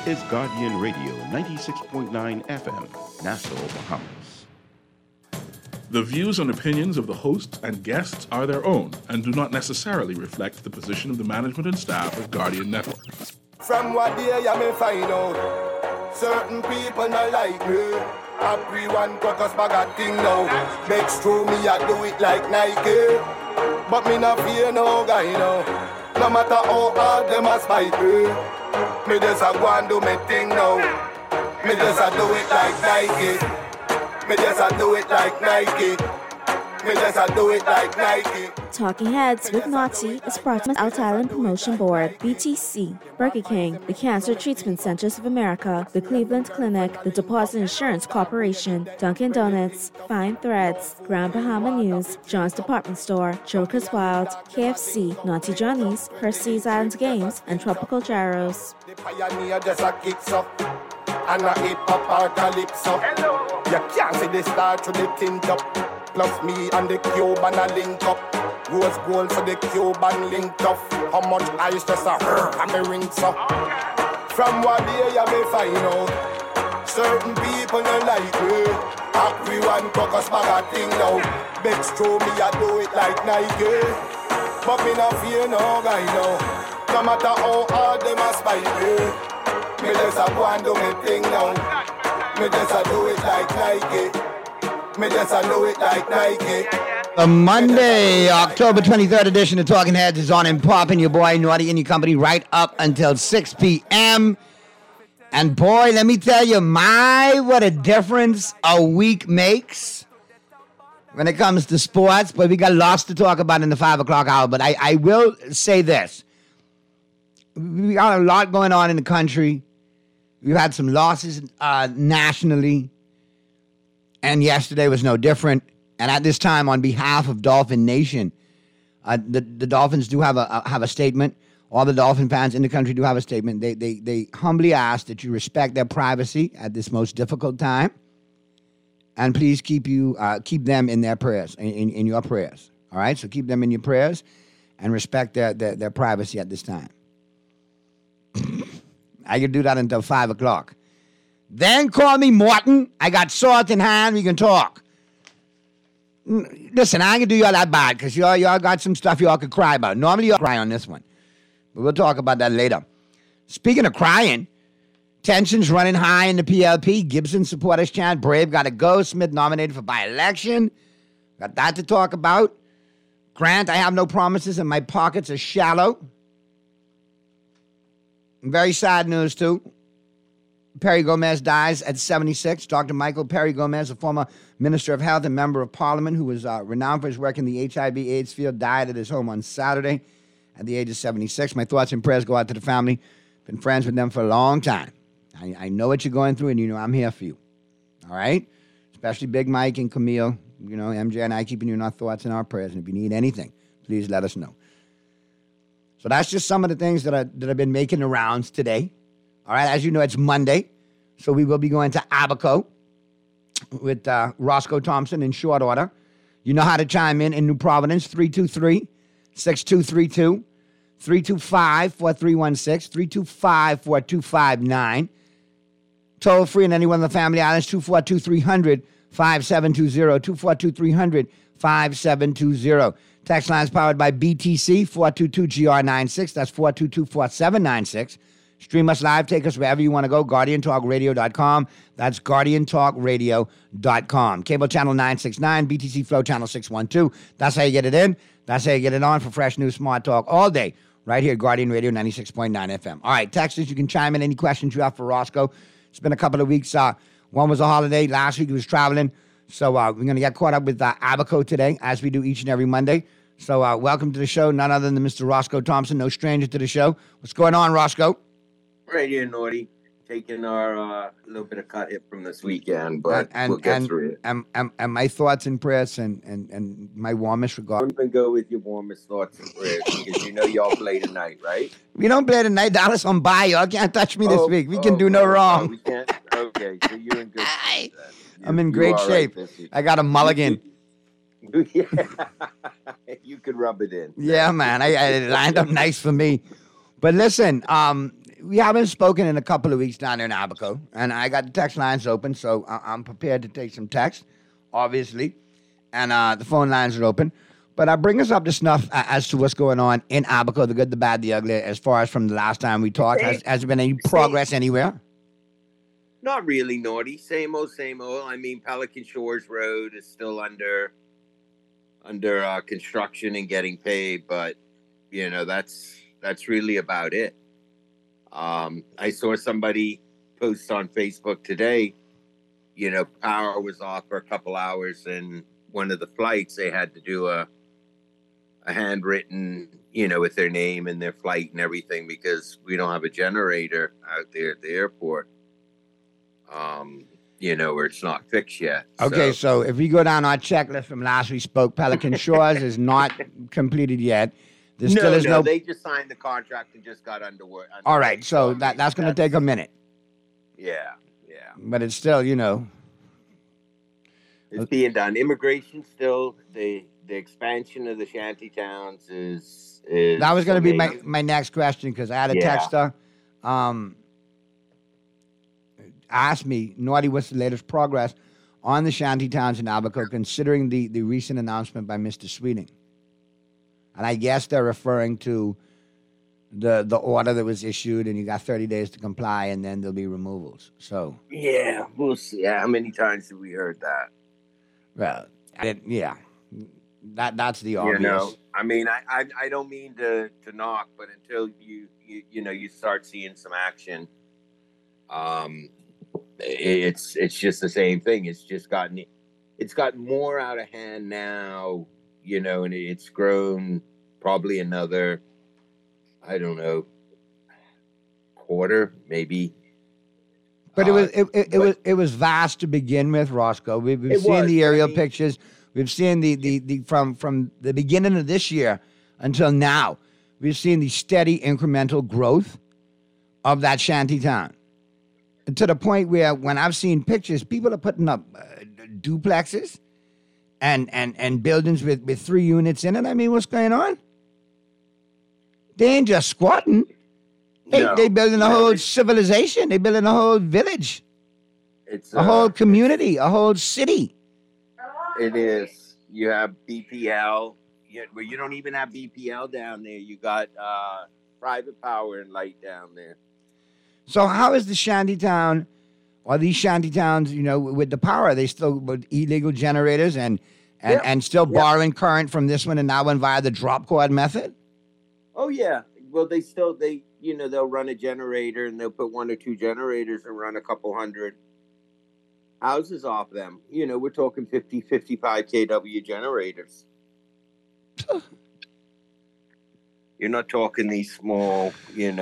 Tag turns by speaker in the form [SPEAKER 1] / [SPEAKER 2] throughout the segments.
[SPEAKER 1] is Guardian Radio 96.9 FM, Nassau, Bahamas.
[SPEAKER 2] The views and opinions of the host and guests are their own and do not necessarily reflect the position of the management and staff of Guardian Network.
[SPEAKER 3] From what day I may find out, certain people not like me. Everyone caucus bag a thing now. Next to me I do it like Nike, but me not fear no guy now. No matter how hard them a spite me just a go and do me thing now. Me just a do it like Nike. Me just a do it like Nike. Me just a do it like Nike.
[SPEAKER 4] Talking Heads with Naughty is brought to Out Island Promotion Board, BTC, Burger King, the Cancer Treatment Centers of America, the Cleveland Clinic, the Deposit Insurance Corporation, Dunkin' Donuts, Fine Threads, Grand Bahama News, John's Department Store, Joker's Wild, KFC, Naughty Johnny's, Hershey's Island Games, and Tropical Gyros.
[SPEAKER 3] The pioneer just a kicks up, and a hip-hop or calypso. You can't see the star through the tint up. Plus me and the Cuban a link up. Rose gold for the Cuban link up. How much ice just a and me rings up. From what day I may find out, certain people don't like me. Everyone caucus bag a thing now. Next to me I do it like Nike, but me not fear no guy now. No matter how hard them a spite me just a go and do me thing now. Me just a do it like Nike. Me just a do it like Nike.
[SPEAKER 5] The Monday, October 23rd edition of Talking Heads is on and popping. Your boy Naughty in your company right up until 6 p.m. And boy, let me tell you, what a difference a week makes when it comes to sports. But we got lots to talk about in the 5 o'clock hour. But I will say this. We got a lot going on in the country. We've had some losses nationally. And yesterday was no different. And at this time, on behalf of Dolphin Nation, the Dolphins do have a statement. All the Dolphin fans in the country do have a statement. They humbly ask that you respect their privacy at this most difficult time, and please keep them in their prayers, in your prayers. All right, so keep them in your prayers, and respect their privacy at this time. I can do that until 5 o'clock. Then call me Morton. I got salt in hand. We can talk. Listen, I ain't gonna do y'all that bad because y'all got some stuff y'all could cry about. Normally y'all cry on this one, but we'll talk about that later. Speaking of crying, tensions running high in the PLP. Gibson supporters chant, Brave gotta go. Smith nominated for by-election. Got that to talk about. Grant, I have no promises and my pockets are shallow. Very sad news, too. Perry Gomez dies at 76. Dr. Michael Perry Gomez, a former Minister of Health and Member of Parliament who was renowned for his work in the HIV/AIDS field, died at his home on Saturday at the age of 76. My thoughts and prayers go out to the family. Been friends with them for a long time. I know what you're going through, and you know I'm here for you. All right? Especially Big Mike and Camille. You know, MJ and I keeping you in our thoughts and our prayers. And if you need anything, please let us know. So that's just some of the things that have been making the rounds today. All right, as you know, it's Monday, so we will be going to Abaco with Roscoe Thompson in short order. You know how to chime in New Providence, 323-6232, 325-4316, 325-4259. Toll free in any one of the family islands, 242-300-5720, 242-300-5720. Text lines powered by BTC, 422-GR96, that's 422-4796. Stream us live. Take us wherever you want to go. GuardianTalkRadio.com. That's GuardianTalkRadio.com. Cable channel 969, BTC Flow channel 612. That's how you get it in. That's how you get it on for fresh news, smart talk all day. Right here at Guardian Radio 96.9 FM. All right, texters, you can chime in any questions you have for Roscoe. It's been a couple of weeks. One was a holiday. Last week he was traveling. So we're going to get caught up with Abaco today, as we do each and every Monday. So welcome to the show. None other than Mr. Roscoe Thompson, no stranger to the show. What's going on, Roscoe?
[SPEAKER 6] Right here, Naughty, taking our little bit of cut hit from this weekend, but we'll get through it.
[SPEAKER 5] And my thoughts and prayers and my warmest regards.
[SPEAKER 6] I'm going to go with your warmest thoughts and prayers because you know y'all play tonight, right?
[SPEAKER 5] We don't play tonight. Dallas on bye. Y'all can't touch me this week. We can do no wrong.
[SPEAKER 6] We can't? Okay, so you're in good shape.
[SPEAKER 5] I'm in great shape. Right, I got a mulligan.
[SPEAKER 6] Yeah. You could rub it in.
[SPEAKER 5] Yeah, man. I lined up nice for me. But listen, we haven't spoken in a couple of weeks down there in Abaco, and I got the text lines open, so I'm prepared to take some text, obviously, and the phone lines are open. But bring us up to snuff as to what's going on in Abaco, the good, the bad, the ugly, as far as from the last time we talked. Has there been any progress anywhere?
[SPEAKER 6] Not really, Naughty. Same old, same old. I mean, Pelican Shores Road is still under construction and getting paid, but that's really about it. I saw somebody post on Facebook today, power was off for a couple hours, and one of the flights, they had to do a handwritten, with their name and their flight and everything, because we don't have a generator out there at the airport, where it's not fixed yet.
[SPEAKER 5] Okay, so if we go down our checklist from last we spoke, Pelican Shores is not completed yet. There still is no.
[SPEAKER 6] They just signed the contract and just got underway.
[SPEAKER 5] All right, so that's going to take a minute.
[SPEAKER 6] Yeah.
[SPEAKER 5] But it's still,
[SPEAKER 6] it's being done. Immigration still, the expansion of the shanty towns is
[SPEAKER 5] that was going to be my next question, because I had a texter asked me, Naughty, what's the latest progress on the shanty towns in Abaco, considering the recent announcement by Mr. Sweeting? And I guess they're referring to the order that was issued, and you got 30 days to comply, and then there'll be removals. So
[SPEAKER 6] yeah, we'll see. How many times have we heard that?
[SPEAKER 5] Well, that's the obvious.
[SPEAKER 6] I mean, I don't mean to knock, but until you start seeing some action, it's just the same thing. It's gotten more out of hand now, and it's grown probably another, I don't know, quarter maybe.
[SPEAKER 5] But it was vast to begin with, Roscoe. We've seen the aerial pictures. We've seen the from the beginning of this year until now. We've seen the steady incremental growth of that shanty town, to the point where when I've seen pictures, people are putting up duplexes and buildings with 3 units in it. I mean, what's going on? They ain't just squatting. They building a whole civilization. They building a whole village. It's a whole community, a whole city.
[SPEAKER 6] It is. You have BPL. Well, you don't even have BPL down there. You got private power and light down there.
[SPEAKER 5] So how is the shantytown, or these shantytowns, with the power? Are they still with illegal generators and still borrowing current from this one and that one via the drop cord method?
[SPEAKER 6] Oh yeah. Well, they'll run a generator, and they'll put 1 or 2 generators and run a couple hundred houses off them. We're talking 50, 55 kW generators. You're not talking these small,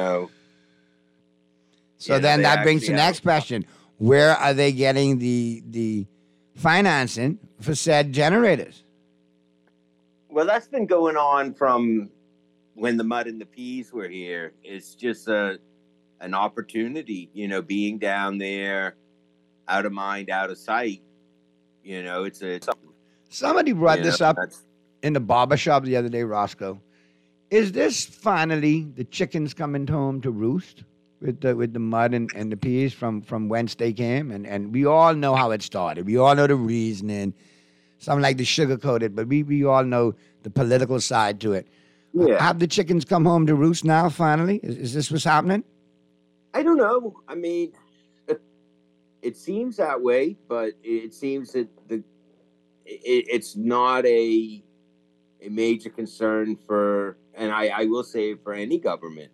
[SPEAKER 5] So then that brings the next question. Where are they getting the financing for said generators?
[SPEAKER 6] Well, that's been going on from when the Mud and the Peas were here. It's just an opportunity, being down there, out of mind, out of sight. It's something. Somebody
[SPEAKER 5] brought this up in the barbershop the other day, Roscoe. Is this finally the chickens coming home to roost with the Mud and the Peas from whence they came? And we all know how it started. We all know the reasoning. Some like to sugarcoat it, but we all know the political side to it. Yeah. Have the chickens come home to roost now, finally? Is this what's happening?
[SPEAKER 6] I don't know. I mean, it seems that way, but it seems that it's not a major concern for, and I will say for any government,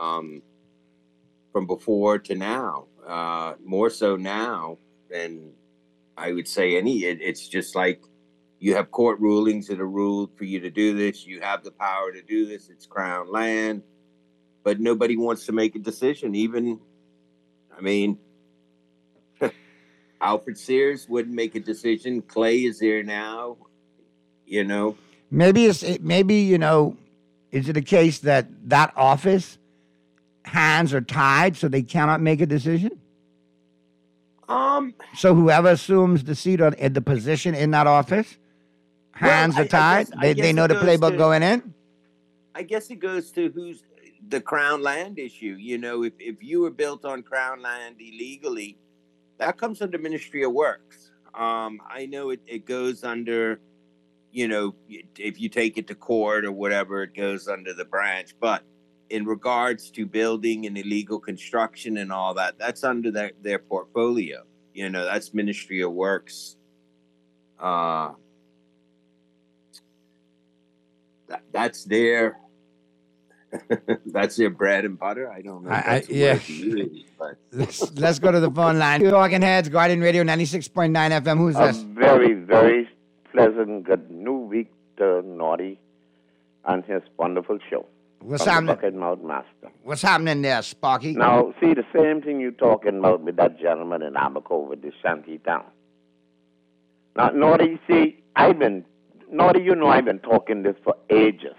[SPEAKER 6] from before to now, more so now than I would say it's just like, you have court rulings that are ruled for you to do this. You have the power to do this. It's Crown land. But nobody wants to make a decision. Alfred Sears wouldn't make a decision. Clay is there now.
[SPEAKER 5] Maybe is it a case that office hands are tied so they cannot make a decision? So whoever assumes the seat or the position in that office, hands are tied. They know the playbook going in.
[SPEAKER 6] I guess it goes to the Crown land issue. You know, if you were built on Crown land illegally, that comes under Ministry of Works. I know it goes under, you know, if you take it to court or whatever, it goes under the branch. But in regards to building and illegal construction and all that, that's under their portfolio. You know, that's Ministry of Works. That's their that's their bread and butter. I don't know. If that's
[SPEAKER 5] yeah.
[SPEAKER 6] what it is, but.
[SPEAKER 5] Let's go to the phone line. Talking Heads, Guardian Radio 96.9 FM. Who's
[SPEAKER 7] A
[SPEAKER 5] this?
[SPEAKER 7] very, very pleasant good new week to Naughty and his wonderful show.
[SPEAKER 5] What's
[SPEAKER 7] from the
[SPEAKER 5] happening?
[SPEAKER 7] Bucket Mouth Master.
[SPEAKER 5] What's happening there, Sparky?
[SPEAKER 7] Now, see, the same thing you talking about with that gentleman in Abaco with the shanty town. Now, Naughty, see, Naughty, you know I've been talking this for ages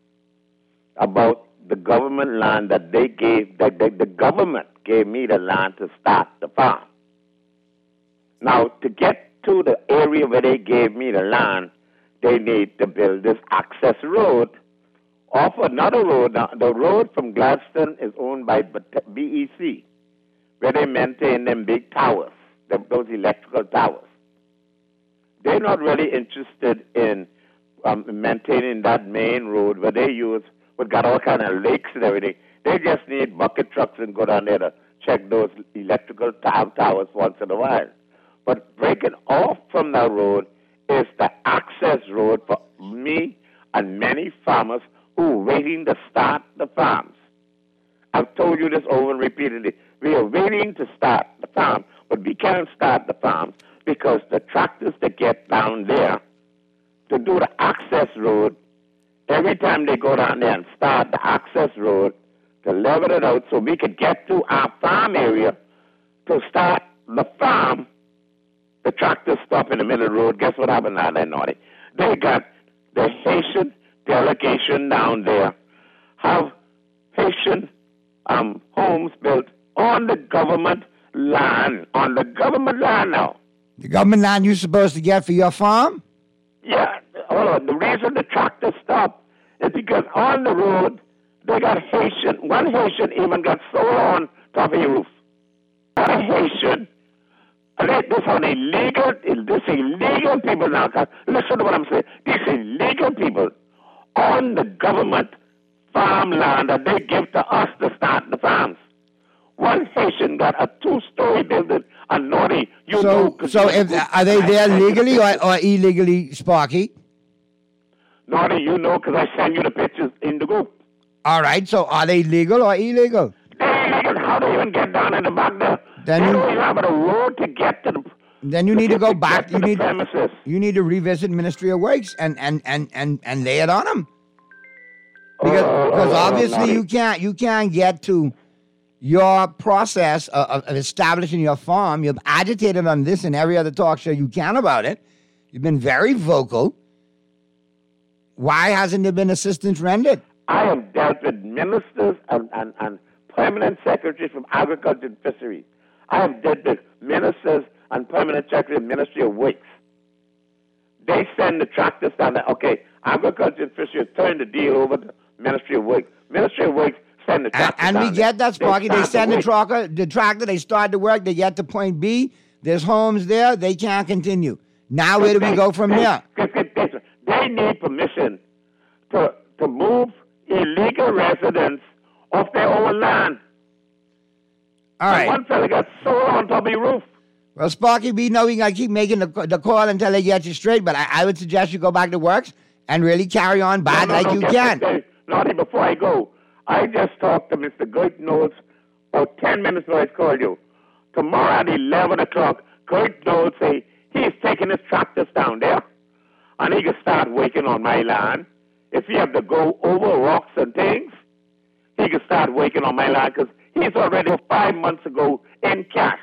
[SPEAKER 7] about the government land that they gave, that the government gave me the land to start the farm. Now, to get to the area where they gave me the land, they need to build this access road off another road. Now, the road from Gladstone is owned by BEC, where they maintain them big towers, those electrical towers. They're not really interested in maintaining that main road where they use, we've got all kind of lakes and everything. They just need bucket trucks and go down there to check those electrical towers once in a while. But breaking off from that road is the access road for me and many farmers who are waiting to start the farms. I've told you this over and repeatedly. We are waiting to start the farm, but we can't start the farms because the tractors that get down there to do the access road, every time they go down there and start the access road to level it out so we could get to our farm area to start the farm, the tractors stop in the middle of the road. Guess what happened now, that Naughty? They got the Haitian delegation down there, have Haitian homes built on the government land, now.
[SPEAKER 5] The government land you're supposed to get for your farm?
[SPEAKER 7] Yeah, hold on. The reason the tractors stop is because on the road, they got one Haitian even got solar on top of your roof. One Haitian, this illegal people now, listen to what I'm saying. These illegal people on the government farmland that they give to us to start the farms. One Haitian got a 2-story building, and Naughty,
[SPEAKER 5] are they there legally or illegally, Sparky?
[SPEAKER 7] Naughty, you know, because I send you the pictures in the group.
[SPEAKER 5] All right, so are they legal or illegal?
[SPEAKER 7] They're illegal. How do you even get down in the back there? They don't even have a road to get to the...
[SPEAKER 5] Then you need to go back.
[SPEAKER 7] You
[SPEAKER 5] need to revisit Ministry of Works and lay it on them. Because obviously you can't get to your process of establishing your farm. You've agitated on this and every other talk show you can about it. You've been very vocal. Why hasn't there been assistance rendered?
[SPEAKER 7] I have dealt with ministers and permanent secretaries from Agriculture and Fisheries. I have dealt with ministers and permanent secretary of Ministry of Works. They send the tractors down there. Okay, Agriculture and Fisheries turn the deal over to Ministry of Works. Ministry of Works send the tractor
[SPEAKER 5] and we get that, Sparky. They send the tractor, they start the work, they get to point B, there's homes there, they can't continue. Now where do we go from there?
[SPEAKER 7] They need permission to move illegal residents off their own land.
[SPEAKER 5] All right.
[SPEAKER 7] And one fella got solar on top of the roof.
[SPEAKER 5] Well, Sparky, we know we got to keep making the call until they get you straight, but I would suggest you go back to Works and really carry on bad like you can.
[SPEAKER 7] Naughty, before I go, I just talked to Mr. Kurt Knowles about 10 minutes before I called you. Tomorrow at 11 o'clock, Kurt Knowles say he's taking his tractors down there, and he can start working on my land. If he have to go over rocks and things, he can start working on my land because he's already 5 months ago in cash.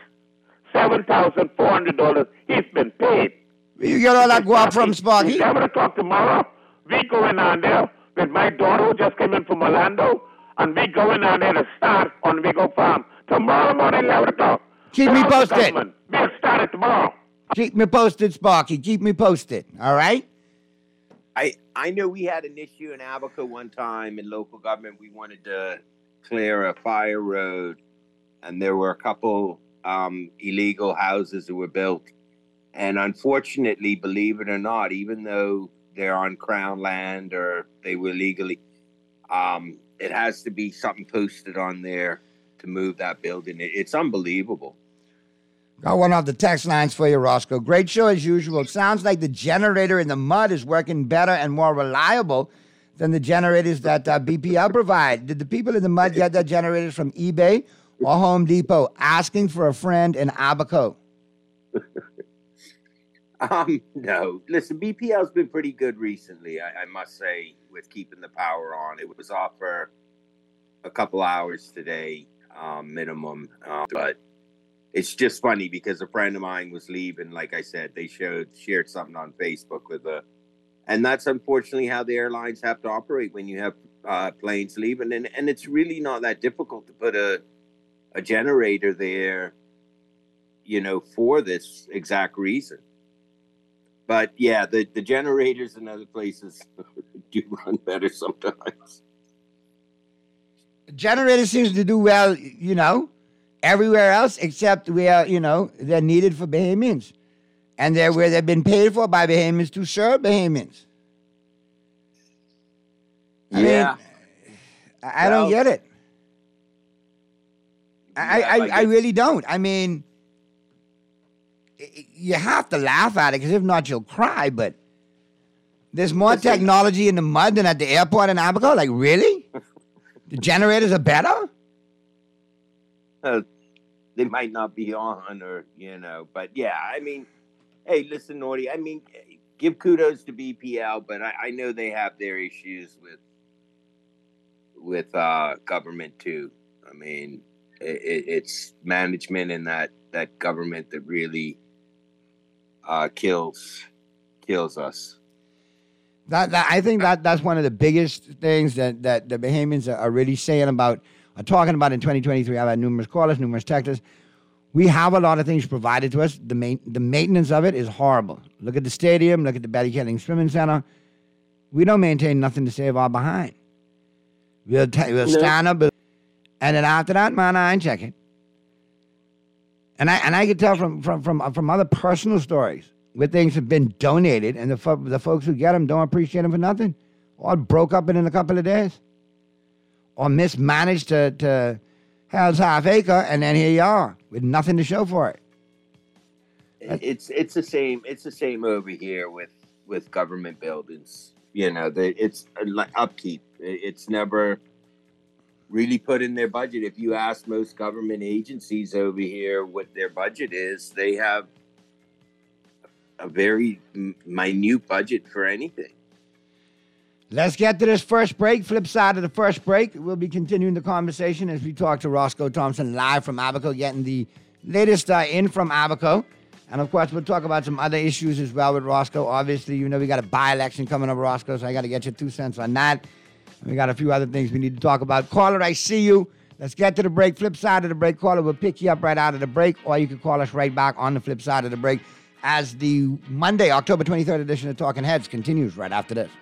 [SPEAKER 7] $7,400 he's been paid.
[SPEAKER 5] You get all that guap from Sparky?
[SPEAKER 7] 11 o'clock tomorrow, we going on there with my daughter who just came in from Orlando, and we going on there to start on Vigo Farm. Tomorrow morning, 11 o'clock.
[SPEAKER 5] Keep me posted.
[SPEAKER 7] We'll start it tomorrow.
[SPEAKER 5] Keep me posted, Sparky. Keep me posted. All right?
[SPEAKER 6] I know we had an issue in Abaco one time in local government. We wanted to clear a fire road, and there were a couple illegal houses that were built. And unfortunately, believe it or not, even though they're on Crown land or they were legally, it has to be something posted on there to move that building. It's unbelievable.
[SPEAKER 5] Got one off the text lines for you, Roscoe. Great show as usual. It sounds like the generator in the mud is working better and more reliable than the generators that BPL provide. Did the people in the mud get their generators from eBay or Home Depot? Asking for a friend in Abaco.
[SPEAKER 6] No. Listen, BPL's been pretty good recently, I must say, with keeping the power on. It was off for a couple hours today, minimum, but it's just funny because a friend of mine was leaving. Like I said, they shared something on Facebook and that's unfortunately how the airlines have to operate when you have planes leaving. And it's really not that difficult to put a generator there, for this exact reason. But yeah, the generators in other places do run better sometimes.
[SPEAKER 5] Generator seems to do well, everywhere else except where, they're needed for Bahamians. And they're where they've been paid for by Bahamians to serve Bahamians. I don't get it. I really don't. I mean, you have to laugh at it because if not, you'll cry. But there's more technology in the mud than at the airport in Abaco? Like, really? The generators are better?
[SPEAKER 6] They might not be on but yeah, I mean, hey, listen, Nordy, I mean, give kudos to BPL, but I know they have their issues with government too. I mean, it's management in that government that really kills us.
[SPEAKER 5] I think that's one of the biggest things that the Bahamians are really saying about, are talking about in 2023. I've had numerous callers, numerous texters. We have a lot of things provided to us. The maintenance of it is horrible. Look at the stadium. Look at the Betty Kelling Swimming Center. We don't maintain nothing to save our behind. We'll stand up, and then after that, man, I ain't checking. And I can tell from other personal stories where things have been donated, and the folks who get them don't appreciate them for nothing, or broke up in a couple of days, or mismanaged to hell's half acre, and then here you are with nothing to show for it.
[SPEAKER 6] It's the same. It's the same over here with government buildings. It's like upkeep. It's never really put in their budget. If you ask most government agencies over here what their budget is, they have a very minute budget for anything.
[SPEAKER 5] Let's get to this first break. Flip side of the first break, we'll be continuing the conversation as we talk to Roscoe Thompson live from Abaco, getting the latest in from Abaco. And, of course, we'll talk about some other issues as well with Roscoe. Obviously, we got a by-election coming up, Roscoe, so I got to get your 2 cents on that. And we got a few other things we need to talk about. Caller, I see you. Let's get to the break. Flip side of the break, caller. We'll pick you up right out of the break, or you can call us right back on the flip side of the break as the Monday, October 23rd edition of Talking Heads continues right after this.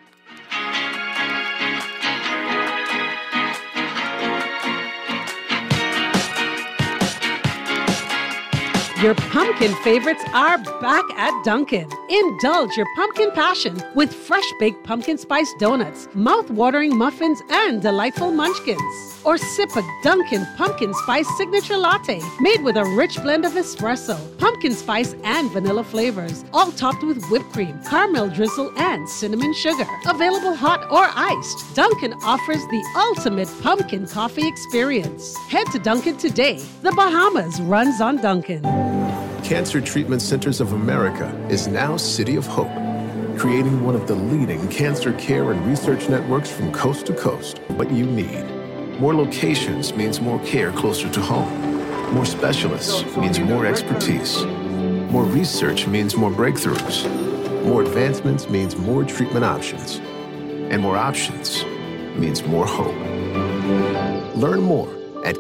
[SPEAKER 8] Your pumpkin favorites are back at Dunkin'. Indulge your pumpkin passion with fresh baked pumpkin spice donuts, mouth-watering muffins, and delightful munchkins. Or sip a Dunkin' pumpkin spice signature latte made with a rich blend of espresso, pumpkin spice, and vanilla flavors, all topped with whipped cream, caramel drizzle, and cinnamon sugar. Available hot or iced, Dunkin' offers the ultimate pumpkin coffee experience. Head to Dunkin' today. The Bahamas runs on Dunkin'.
[SPEAKER 9] Cancer Treatment Centers of America is now City of Hope, creating one of the leading cancer care and research networks from coast to coast. What you need. More locations means more care closer to home. More specialists means more expertise. More research means more breakthroughs. More advancements means more treatment options. And more options means more hope. Learn more at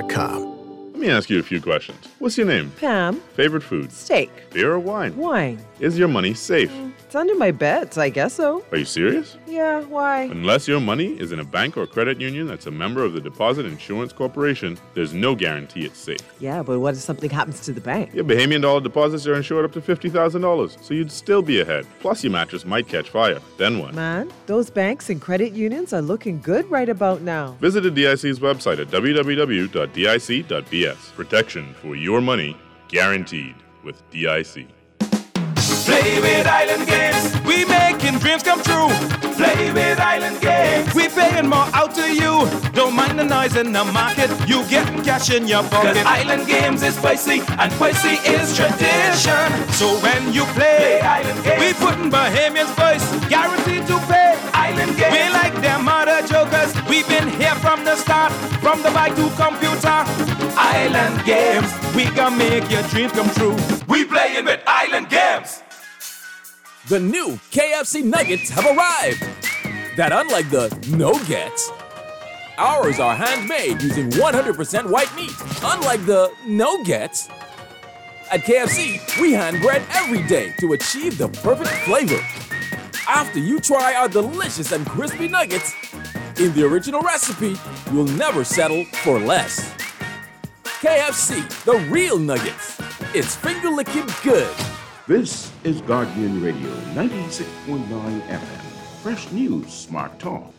[SPEAKER 9] cancercenter.com.
[SPEAKER 10] Let me ask you a few questions. What's your name?
[SPEAKER 11] Pam.
[SPEAKER 10] Favorite food?
[SPEAKER 11] Steak.
[SPEAKER 10] Beer or wine?
[SPEAKER 11] Wine.
[SPEAKER 10] Is your money safe?
[SPEAKER 11] It's under my beds, I guess so.
[SPEAKER 10] Are you serious?
[SPEAKER 11] Yeah, why?
[SPEAKER 10] Unless your money is in a bank or credit union that's a member of the Deposit Insurance Corporation, there's no guarantee it's safe.
[SPEAKER 11] Yeah, but what if something happens to the bank?
[SPEAKER 10] Your Bahamian dollar deposits are insured up to $50,000, so you'd still be ahead. Plus, your mattress might catch fire. Then what?
[SPEAKER 11] Man, those banks and credit unions are looking good right about now.
[SPEAKER 10] Visit the DIC's website at www.dic.bs. Protection for your money guaranteed with DIC.
[SPEAKER 12] Play with Island Games, we making dreams come true. Play with Island Games, we paying more out to you. Don't mind the noise in the market, you getting cash in your pocket. 'Cause Island Games is spicy, and spicy is tradition. So when you play Island Games, we putting Bahamians first, guaranteed to pay. Island Games, we like them other jokers. We've been here from the start, from the bike to computer. Island Games, we gonna make your dreams come true. We playing with Island Games.
[SPEAKER 13] The new KFC nuggets have arrived. That unlike the no-gets, ours are handmade using 100% white meat. Unlike the no-gets, at KFC, we hand bread every day to achieve the perfect flavor. After you try our delicious and crispy nuggets, in the original recipe, you'll never settle for less. KFC, the real nuggets. It's finger-licking good.
[SPEAKER 1] This is Guardian Radio 96.9 FM. Fresh news, smart talk.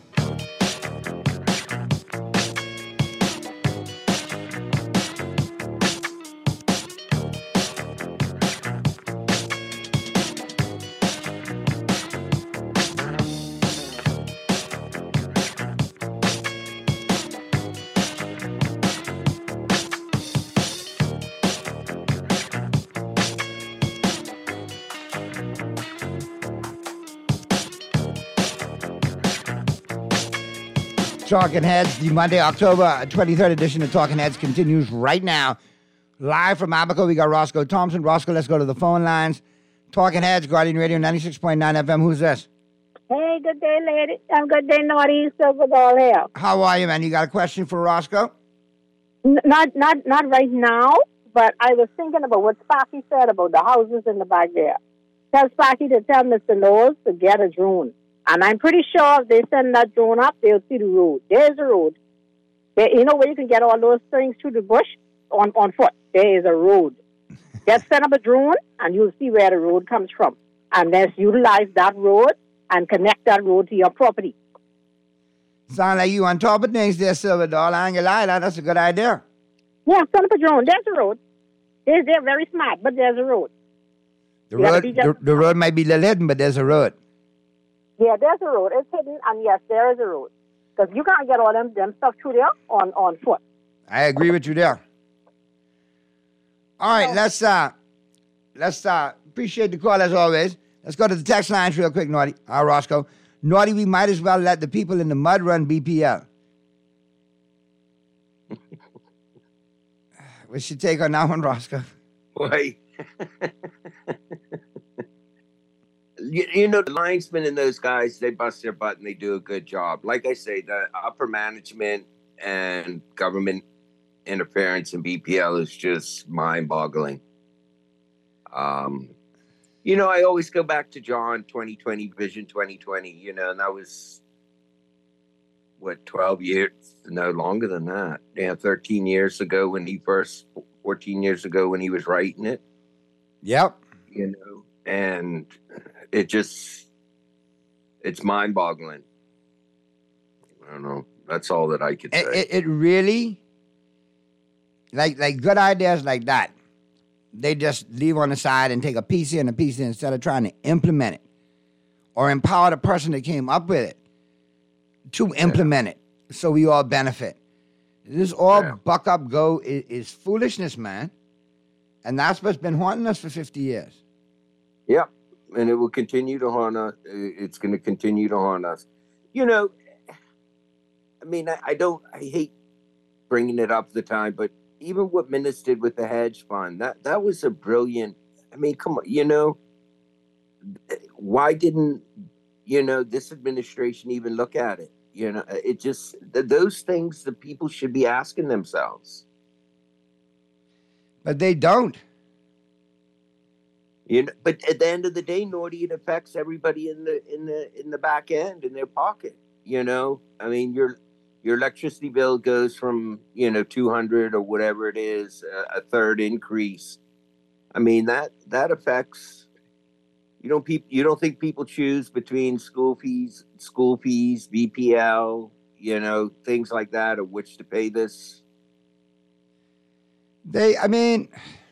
[SPEAKER 5] Talking Heads, the Monday, October 23rd edition of Talking Heads continues right now. Live from Abaco, we got Roscoe Thompson. Roscoe, let's go to the phone lines. Talking Heads, Guardian Radio 96.9 FM. Who's this?
[SPEAKER 14] Hey, good day, lady. Good day, Naughty. So good all here.
[SPEAKER 5] How are you, man? You got a question for Roscoe?
[SPEAKER 14] Not right now, but I was thinking about what Sparky said about the houses in the back there. Tell Sparky to tell Mr. Knowles to get a drone. And I'm pretty sure if they send that drone up, they'll see the road. There's a road. You know where you can get all those things through the bush? On foot. There is a road. Just send up a drone, and you'll see where the road comes from. And let's utilize that road and connect that road to your property.
[SPEAKER 5] Sound like you on top of things there, Silver Doll. I ain't gonna lie, that's a good idea.
[SPEAKER 14] Yeah, send up a drone. There's a road. They're very smart, but there's a road.
[SPEAKER 5] The road might be a little hidden, but there's a road.
[SPEAKER 14] Yeah, there's a road. It's hidden, and yes, there is a road. Because you can't get all them stuff through there on foot.
[SPEAKER 5] I agree with you there. All right, let's appreciate the call as always. Let's go to the text lines real quick, Naughty. Roscoe. Naughty, we might as well let the people in the mud run BPL. What's your take on that one, Roscoe?
[SPEAKER 6] Boy. You know, the linesmen and those guys, they bust their butt and they do a good job. Like I say, the upper management and government interference in BPL is just mind-boggling. You know, I always go back to John 2020, Vision 2020, you know, and that was, 12 years? No, longer than that. Yeah, 13 years ago 14 years ago when he was writing it.
[SPEAKER 5] Yep.
[SPEAKER 6] You know, and it's mind-boggling. I don't know. That's all that I could say.
[SPEAKER 5] It really, like good ideas like that, they just leave on the side and take a piece here and a piece there instead of trying to implement it or empower the person that came up with it to implement it so we all benefit. This all buck up go is foolishness, man. And that's what's been haunting us for 50 years.
[SPEAKER 6] Yep. And it will continue to haunt us. It's going to continue to haunt us. You know, I mean, I hate bringing it up the time, but even what Minnis did with the hedge fund, that was a brilliant, I mean, come on, you know, why didn't, you know, this administration even look at it? You know, it just, those things the people should be asking themselves.
[SPEAKER 5] But they don't.
[SPEAKER 6] But at the end of the day, Nordy, it affects everybody in the back end in their pocket. I mean, your electricity bill goes from 200 or whatever it is, a third increase. I mean, that affects. You don't think people choose between school fees, BPL, things like that, of which to pay this?
[SPEAKER 5] I mean,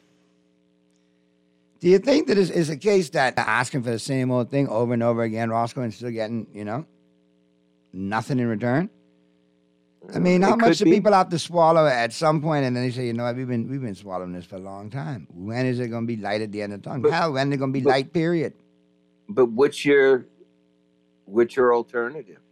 [SPEAKER 5] do you think that is a case that asking for the same old thing over and over again, Roscoe, and still getting, nothing in return? I mean, how much do people have to swallow at some point, and then they say, we've been swallowing this for a long time. When is it going to be light at the end of the tongue? Hell, when is it going to be light, period?
[SPEAKER 6] But what's your alternative?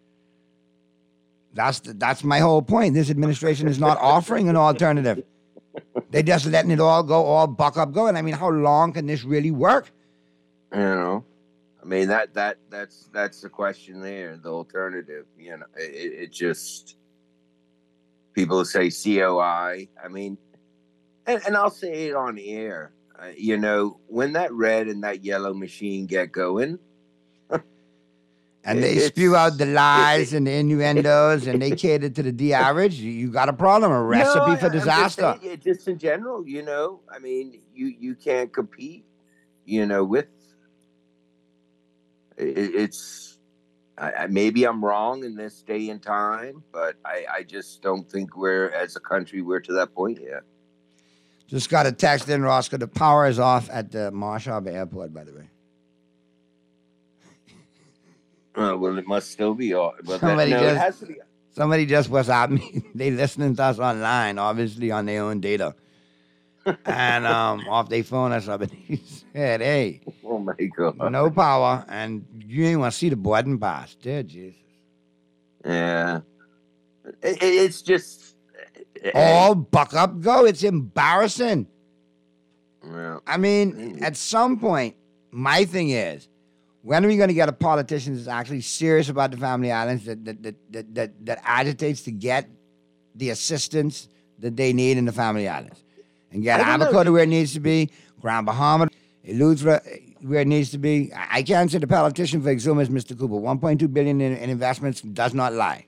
[SPEAKER 5] That's my whole point. This administration is not offering an alternative. They're just letting it all go, all buck up going. I mean, how long can this really work?
[SPEAKER 6] I mean, that's the question there, the alternative. It just, people say COI. I mean, and I'll say it on air. When that red and that yellow machine get going,
[SPEAKER 5] and they spew out the lies and the innuendos, and they cater to the average, you got a problem, a recipe for disaster.
[SPEAKER 6] Just in general, I mean, you can't compete, with it's. Maybe I'm wrong in this day and time, but I just don't think as a country, we're to that point yet.
[SPEAKER 5] Just got a text in, Roscoe. The power is off at the Marsh Harbor Airport, by the way.
[SPEAKER 6] Well, it must still be off. But
[SPEAKER 5] Somebody
[SPEAKER 6] it has to be.
[SPEAKER 5] Somebody just WhatsApped me. They listening to us online, obviously on their own data. And off their phone or something. He said, hey.
[SPEAKER 6] Oh, my God.
[SPEAKER 5] No power, and you ain't want to see the boarding pass. Dear Jesus.
[SPEAKER 6] Yeah. It's just...
[SPEAKER 5] all buck up, go. It's embarrassing.
[SPEAKER 6] Yeah.
[SPEAKER 5] I mean, at some point, my thing is, when are we going to get a politician that's actually serious about the Family Islands, that agitates to get the assistance that they need in the Family Islands? And get Abaco to where it needs to be, Grand Bahama, Eleuthera where it needs to be. I can't say the politician for Exuma is Mr. Cooper. $1.2 billion in investments does not lie.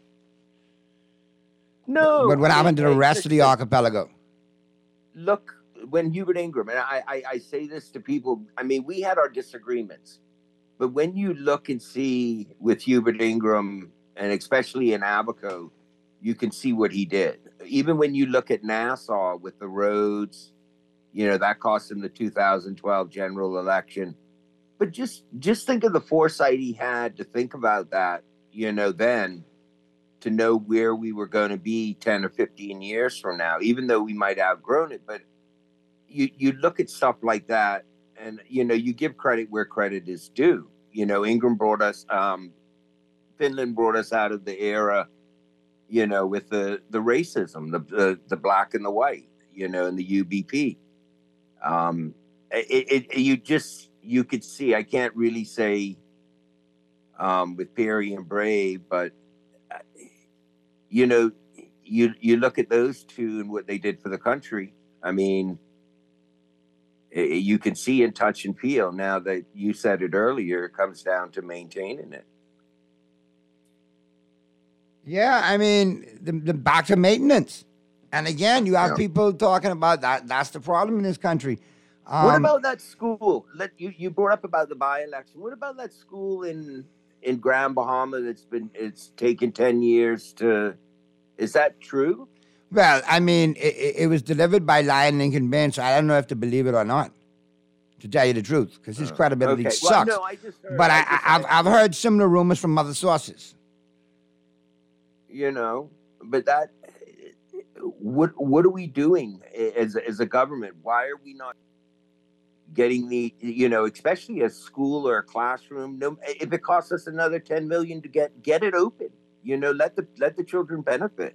[SPEAKER 6] No.
[SPEAKER 5] But what happened to the rest of the archipelago?
[SPEAKER 6] Look, when Hubert Ingram, and I say this to people, I mean, we had our disagreements. But when you look and see with Hubert Ingram, and especially in Abaco, you can see what he did. Even when you look at Nassau with the roads, that cost him the 2012 general election. But just think of the foresight he had to think about that, then to know where we were going to be 10 or 15 years from now, even though we might have outgrown it. But you look at stuff like that, and, you give credit where credit is due. Ingram brought us, Finland brought us out of the era, with the racism, the black and the white, and the UBP. You could see, I can't really say with Perry and Brave, but, you look at those two and what they did for the country. I mean, you can see and touch and feel. Now that you said it earlier, it comes down to maintaining it.
[SPEAKER 5] Yeah, I mean, the back to maintenance. And again, you have people talking about that. That's the problem in this country.
[SPEAKER 6] What about that school? You brought up about the by-election. What about that school in Grand Bahama it's taken 10 years to... Is that true?
[SPEAKER 5] Well, I mean, it was delivered by Lion Lincoln Ben, so I don't know if to believe it or not, to tell you the truth, because his credibility sucks.
[SPEAKER 6] Well, no, I just heard,
[SPEAKER 5] but I've heard similar rumors from other sources.
[SPEAKER 6] But that, what are we doing as a government? Why are we not getting the, especially a school or a classroom? If it costs us another $10 million to get it open, let the children benefit.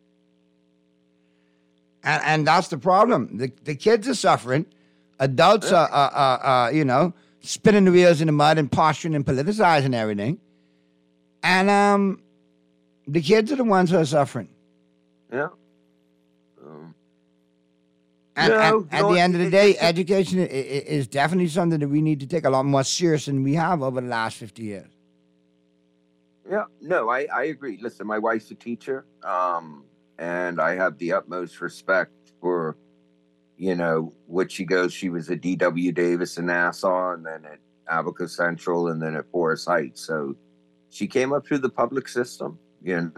[SPEAKER 5] And that's the problem. The kids are suffering. Adults are spinning the wheels in the mud and posturing and politicizing everything. And the kids are the ones who are suffering.
[SPEAKER 6] Yeah.
[SPEAKER 5] And at the end of the day, education is definitely something that we need to take a lot more serious than we have over the last 50 years.
[SPEAKER 6] Yeah, no, I agree. Listen, my wife's a teacher, and I have the utmost respect for, what she goes. She was at D.W. Davis in Nassau, and then at Abaco Central, and then at Forest Heights. So she came up through the public system, and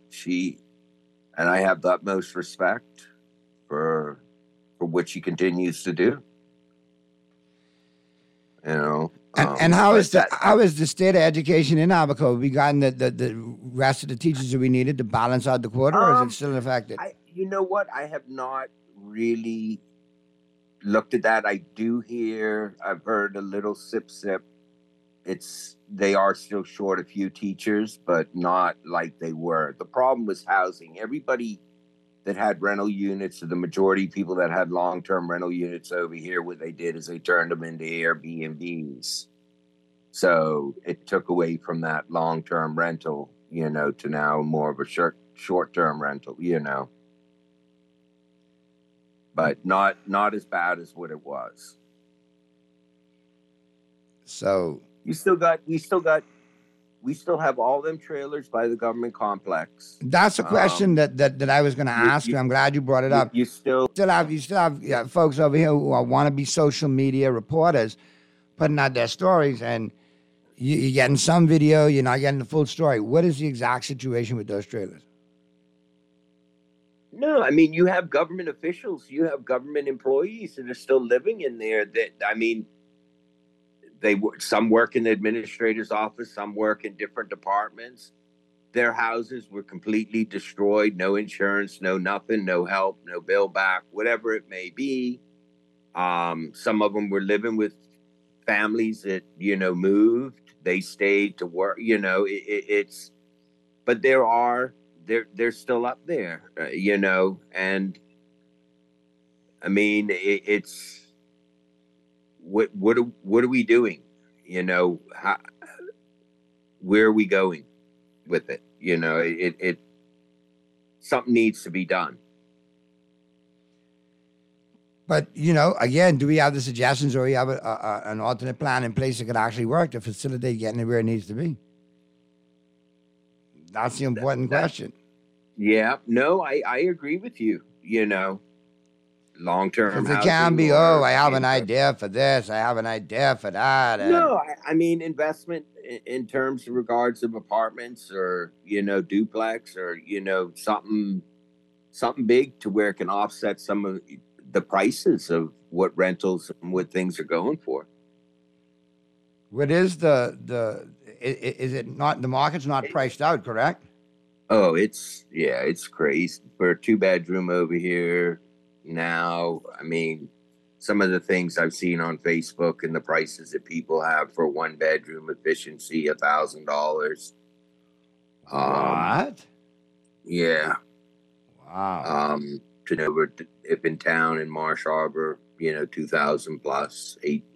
[SPEAKER 6] I have the utmost respect for what she continues to do.
[SPEAKER 5] And how is the state of education in Abaco? Have we gotten the rest of the teachers that we needed to balance out the quota, or is it still affected?
[SPEAKER 6] You know what? I have not really looked at that. I've heard a little sip. They are still short a few teachers, but not like they were. The problem was housing. Everybody that had rental units, or the majority of people that had long-term rental units over here, what they did is they turned them into Airbnbs. So it took away from that long-term rental, to now more of a short-term rental, But not as bad as what it was.
[SPEAKER 5] So
[SPEAKER 6] we still have all them trailers by the government complex.
[SPEAKER 5] That's a question that I was going to ask you. I'm glad you brought it up.
[SPEAKER 6] You still
[SPEAKER 5] have folks over here who want to be social media reporters, putting out their stories, and you're getting some video, you're not getting the full story. What is the exact situation with those trailers?
[SPEAKER 6] No, I mean, you have government officials, you have government employees that are still living in there. Some work in the administrator's office, some work in different departments. Their houses were completely destroyed, no insurance, no nothing, no help, no bill back, whatever it may be. Some of them were living with families that, moved. They stayed to work, but they're still up there, and I mean, it's, what are we doing? Where are we going with it? It something needs to be done.
[SPEAKER 5] But, again, do we have the suggestions, or we have an alternate plan in place that could actually work to facilitate getting it where it needs to be? That's the important question.
[SPEAKER 6] Yeah, no, I agree with you, long-term
[SPEAKER 5] housing. It can be, I have an idea for this, I have an idea for that.
[SPEAKER 6] No, I mean, investment in terms of regards of apartments, or, duplex, or, something big to where it can offset some of the prices of what rentals and what things are going for.
[SPEAKER 5] What is is it not, the market's not priced out, correct?
[SPEAKER 6] Oh, it's crazy. For a 2-bedroom over here now, I mean, some of the things I've seen on Facebook and the prices that people have for 1-bedroom efficiency, $1,000.
[SPEAKER 5] What?
[SPEAKER 6] Yeah.
[SPEAKER 5] Wow.
[SPEAKER 6] If in town in Marsh Harbor, 2,000 plus,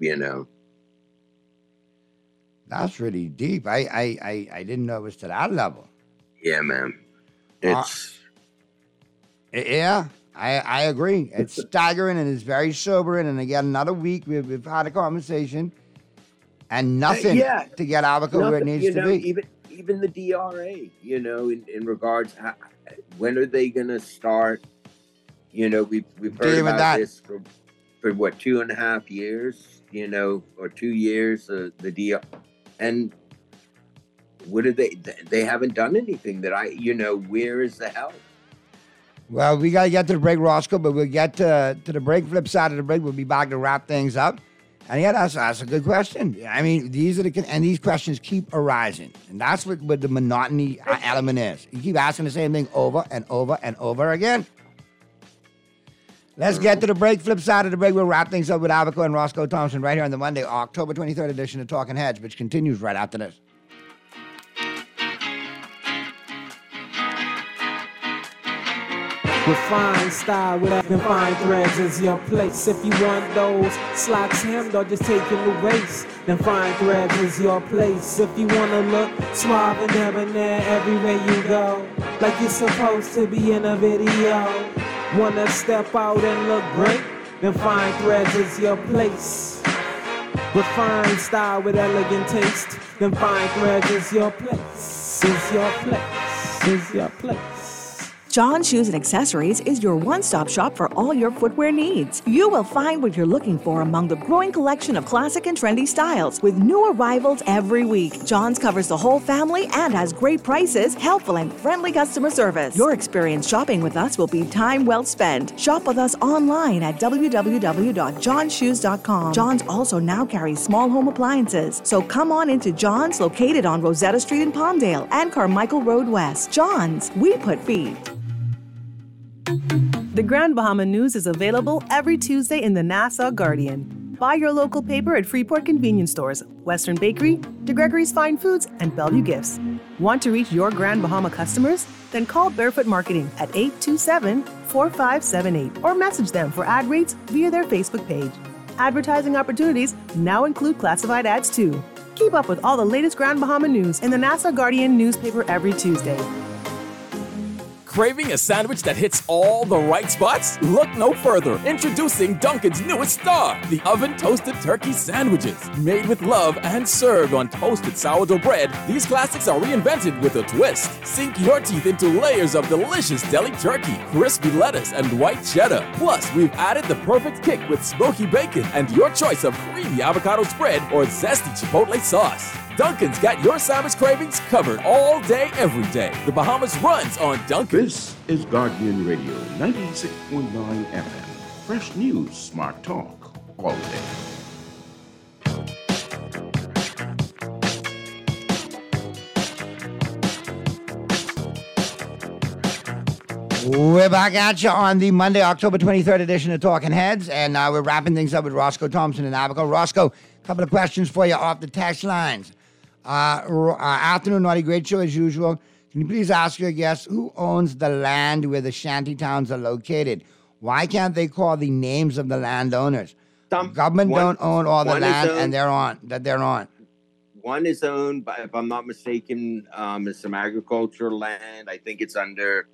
[SPEAKER 5] That's really deep. I didn't know it was to that level.
[SPEAKER 6] Yeah, man. It's
[SPEAKER 5] yeah, I agree. It's staggering, and it's very sobering. And again, another week we've had a conversation, and nothing to get Abaco where it needs to be.
[SPEAKER 6] Even the DRA, in regards, when are they going to start? We've heard about this for what, 2.5 years, or 2 years, the DRA, and what are they haven't done anything that where is the help?
[SPEAKER 5] Well, we got to get to the break, Roscoe, but we'll get to the break. Flip side of the break, we'll be back to wrap things up. And yeah, that's a good question. I mean, these questions keep arising. And that's what the monotony element is. You keep asking the same thing over and over and over again. Let's get to the break. Flip side of the break, we'll wrap things up with Abaco and Roscoe Thompson right here on the Monday, October 23rd edition of Talking Heads, which continues right after this.
[SPEAKER 15] Refined style with fine threads is your place. If you want those slacks hemmed or just taking the waist, then fine threads is your place. If you want to look suave and debonair everywhere you go, like you're supposed to be in a video, want to step out and look great? then Fine Threads is your place. Refined style with elegant taste, then Fine Threads is your place. Is your place. Is your place.
[SPEAKER 16] John Shoes and Accessories is your one-stop shop for all your footwear needs. You will find what you're looking for among the growing collection of classic and trendy styles with new arrivals every week. John's covers the whole family and has great prices, helpful and friendly customer service. Your experience shopping with us will be time well spent. Shop with us online at www.johnshoes.com. John's also now carries small home appliances, so come on into John's, located on Rosetta Street in Palmdale and Carmichael Road West. John's, we put feet.
[SPEAKER 17] The Grand Bahama News is available every Tuesday in the Nassau Guardian. Buy your local paper at Freeport convenience stores, Western Bakery, DeGregory's Fine Foods, and Bellevue Gifts. Want to reach your Grand Bahama customers? Then call Barefoot Marketing at 827-4578 or message them for ad rates via their Facebook page. Advertising opportunities now include classified ads too. Keep up with all the latest Grand Bahama news in the Nassau Guardian newspaper every Tuesday.
[SPEAKER 13] Craving a sandwich that hits all the right spots? Look no further. Introducing Dunkin's newest star, the oven-toasted turkey sandwiches. Made with love and served on toasted sourdough bread, these classics are reinvented with a twist. Sink your teeth into layers of delicious deli turkey, crispy lettuce, and white cheddar. Plus, we've added the perfect kick with smoky bacon and your choice of creamy avocado spread or zesty chipotle sauce. Dunkin's got your sandwich cravings covered all day, every day. The Bahamas runs on Dunkin'.
[SPEAKER 1] This is Guardian Radio, 96.9 FM. Fresh news, smart talk, all day.
[SPEAKER 5] We're back at you on the Monday, October 23rd edition of Talking Heads, and we're wrapping things up with Roscoe Thompson in Abaco. Roscoe, a couple of questions for you off the text lines. Afternoon, Naughty, great show as usual. Can you please ask your guests who owns the land where the shanty towns are located? Why can't they call the names of the landowners? Government don't own all the land and they're on.
[SPEAKER 6] One is owned by, if I'm not mistaken, is some agricultural land. I think it's under,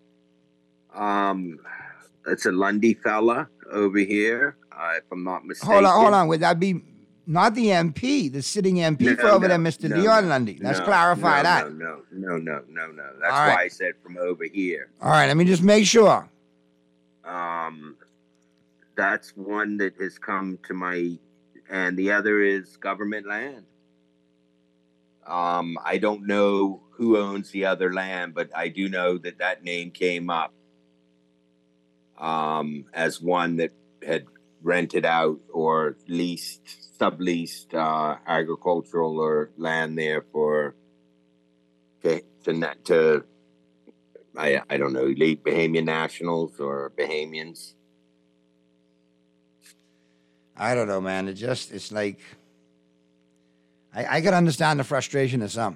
[SPEAKER 6] it's a Lundy fella over here, if I'm not mistaken.
[SPEAKER 5] Hold on. Would that be not the MP, the sitting MP over there, Mr. Leon Lundy? Let's clarify that.
[SPEAKER 6] No. That's why I said from over here.
[SPEAKER 5] All right, let me just make sure.
[SPEAKER 6] That's one that has come to my, and the other is government land. I don't know who owns the other land, but I do know that that name came up as one that had rented out or subleased agricultural or land there for I don't know, elite Bahamian nationals or Bahamians.
[SPEAKER 5] I don't know, man. It's like I can understand the frustration of some.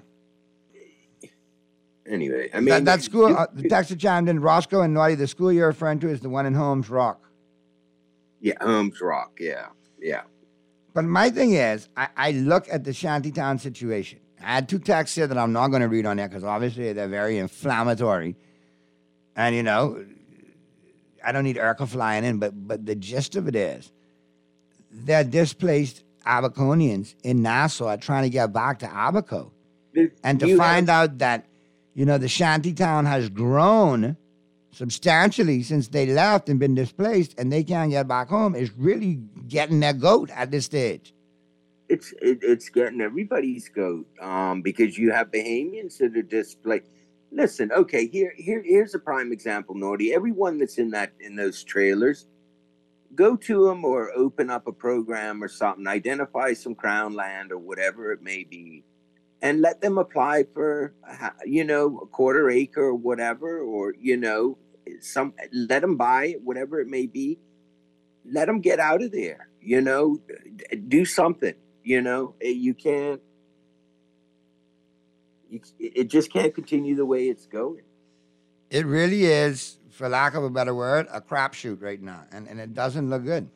[SPEAKER 6] Anyway, I mean
[SPEAKER 5] that school. The text chimed in. Roscoe and Naughty. The school you're referring to is the one in Holmes Rock.
[SPEAKER 6] Yeah, Holmes Rock. Yeah.
[SPEAKER 5] But my thing is, I look at the shantytown situation. I had two texts here that I'm not going to read on there because obviously they're very inflammatory. And, you know, I don't need Urkel flying in, but the gist of it is they're displaced Abaconians in Nassau are trying to get back to Abaco. And to find out that, you know, the shantytown has grown substantially since they left and been displaced and they can't get back home is really getting their goat at this stage.
[SPEAKER 6] It's getting everybody's goat because you have Bahamians that are displaced. Listen, okay, here's a prime example, Naughty. Everyone that's in those trailers, go to them or open up a program or something, identify some Crown land or whatever it may be, and let them apply for, you know, a quarter acre or whatever, or, you know, let them buy it, whatever it may be. Let them get out of there, you know, do something, you know, it just can't continue the way it's going.
[SPEAKER 5] It really is, for lack of a better word, a crapshoot right now, and it doesn't look good.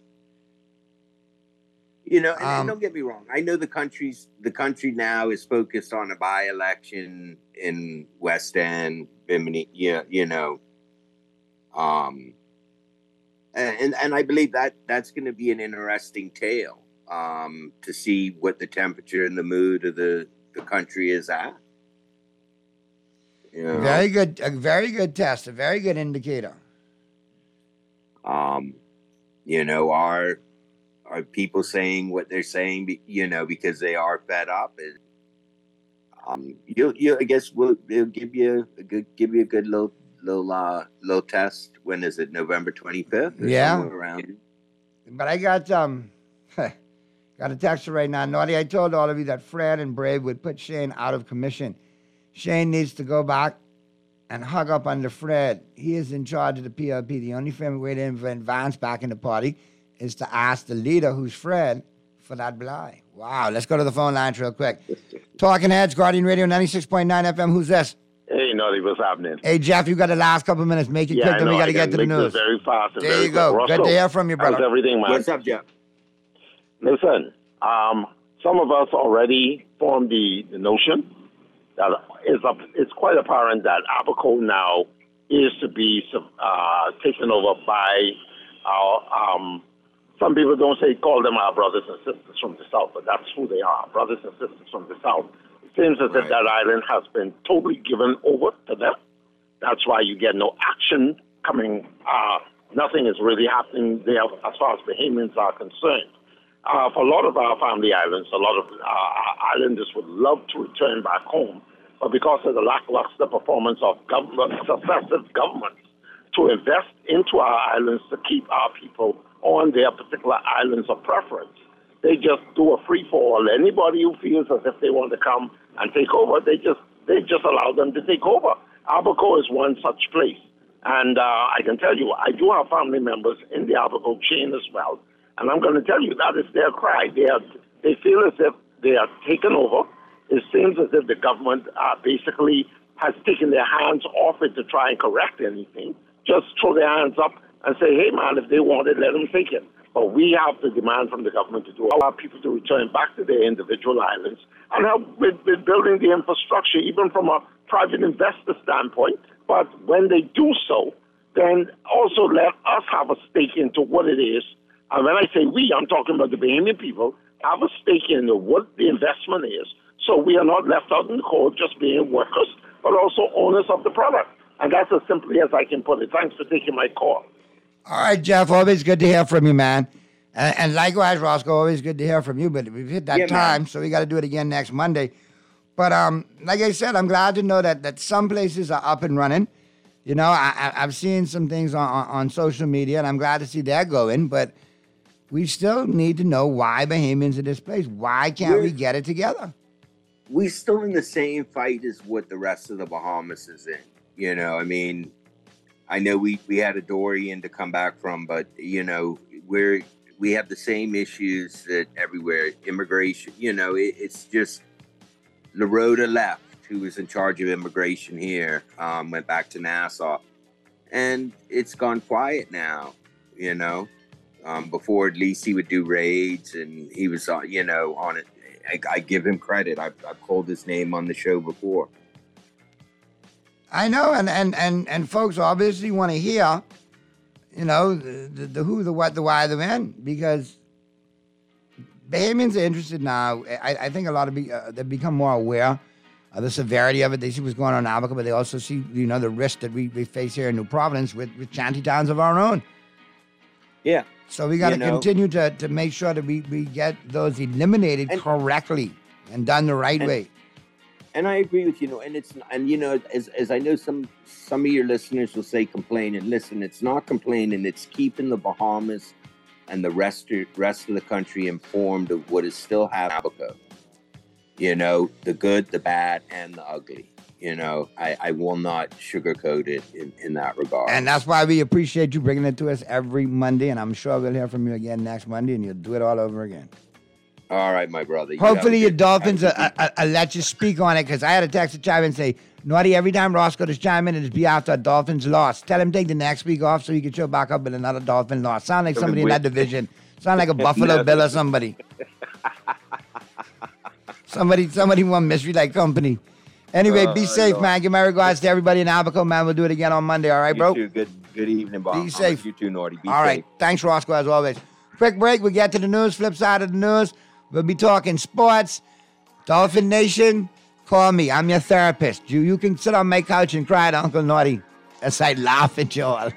[SPEAKER 6] You know, and don't get me wrong. I know the country now is focused on a by-election in West End, Bimini, you know. And I believe that's going to be an interesting tale to see what the temperature and the mood of the country is at. You know?
[SPEAKER 5] Very good, a very good test, a very good indicator.
[SPEAKER 6] You know, are people saying what they're saying? You know, because they are fed up. You I guess it'll give you a good little test. When is it? November 25th?
[SPEAKER 5] Yeah.
[SPEAKER 6] Around.
[SPEAKER 5] But I got a text right now. Naughty, I told all of you that Fred and Brave would put Shane out of commission. Shane needs to go back and hug up under Fred. He is in charge of the PLP. The only family way to invite Vance back in the party is to ask the leader, who's Fred, for that bly. Wow, let's go to the phone lines real quick. Talking Heads, Guardian Radio, 96.9 FM. Who's this?
[SPEAKER 18] Hey, Naughty, what's happening?
[SPEAKER 5] Hey, Jeff, you got the last couple minutes. Make it quick, then we got to get to the news.
[SPEAKER 18] Very fast. And
[SPEAKER 5] there
[SPEAKER 18] very
[SPEAKER 5] you go.
[SPEAKER 18] quick.
[SPEAKER 5] Good
[SPEAKER 18] Russell,
[SPEAKER 5] to hear from you, brother.
[SPEAKER 18] How's everything, man?
[SPEAKER 6] What's up, Jeff?
[SPEAKER 18] Listen, some of us already formed the notion that it's quite apparent that Abaco now is to be taken over by our, some people don't call them our brothers and sisters from the South, but that's who they are, brothers and sisters from the South. It seems as if that island has been totally given over to them. That's why you get no action coming. Nothing is really happening there as far as Bahamians are concerned. For a lot of our family islands, a lot of our islanders would love to return back home, but because of the lackluster performance of successive governments to invest into our islands to keep our people on their particular islands of preference, they just do a free-for-all. Anybody who feels as if they want to come and take over, they just allow them to take over. Abaco is one such place. And I can tell you, I do have family members in the Abaco chain as well. And I'm going to tell you, that is their cry. They feel as if they are taken over. It seems as if the government basically has taken their hands off it to try and correct anything. Just throw their hands up and say, hey, man, if they want it, let them take it. But we have to demand from the government to allow people to return back to their individual islands and help with building the infrastructure, even from a private investor standpoint. But when they do so, then also let us have a stake into what it is. And when I say we, I'm talking about the Bahamian people, have a stake in what the investment is. So we are not left out in the cold just being workers, but also owners of the product. And that's as simply as I can put it. Thanks for taking my call.
[SPEAKER 5] All right, Jeff, always good to hear from you, man. And likewise, Roscoe, always good to hear from you. But we've hit that time, so we got to do it again next Monday. But like I said, I'm glad to know that some places are up and running. You know, I've seen some things on social media, and I'm glad to see they're going. But we still need to know why Bahamians are displaced. Why can't we get it together?
[SPEAKER 6] We're still in the same fight as what the rest of the Bahamas is in. You know, I mean, I know we had a Dorian to come back from, but, you know, we have the same issues that everywhere. Immigration, you know, it's just LaRota left, who was in charge of immigration here, went back to Nassau. And it's gone quiet now, you know. Before, at least he would do raids, and he was, you know, on it. I give him credit. I've called his name on the show before.
[SPEAKER 5] I know, and folks obviously want to hear, you know, the who, the what, the why, the when, because Bahamians are interested now. I think a lot of they've become more aware of the severity of it. They see what's going on in Abaco, but they also see, you know, the risk that we face here in New Providence with shanty towns of our own.
[SPEAKER 6] Yeah.
[SPEAKER 5] So we got to continue to make sure that we get those eliminated correctly and done the right way.
[SPEAKER 6] And I agree with you, and you know, as I know some of your listeners will say complaining. Listen, it's not complaining, it's keeping the Bahamas and the rest of the country informed of what is still happening in Abaco. You know, the good, the bad, and the ugly. You know, I will not sugarcoat it in that regard.
[SPEAKER 5] And that's why we appreciate you bringing it to us every Monday, and I'm sure we'll hear from you again next Monday, and you'll do it all over again.
[SPEAKER 6] All right, my brother.
[SPEAKER 5] Hopefully your Dolphins will let you speak on it, because I had a text to chime in and say, Naughty, every time Roscoe does chime in, it'll be after a Dolphins loss. Tell him take the next week off so he can show back up with another Dolphin loss. Sound like somebody in that division. Sound like a Buffalo Bill or somebody. Somebody want Mystery Light Company. Anyway, be safe, man. Give my regards to everybody in Abaco, man. We'll do it again on Monday. All right, bro?
[SPEAKER 6] You too. Good evening, Bob.
[SPEAKER 5] Be safe.
[SPEAKER 6] You too, Naughty. Be
[SPEAKER 5] All right.
[SPEAKER 6] safe.
[SPEAKER 5] Thanks, Roscoe, as always. Quick break. We get to the news. Flip side of the news. We'll be talking sports. Dolphin Nation, call me. I'm your therapist. You can sit on my couch and cry to Uncle Naughty as I laugh at you all.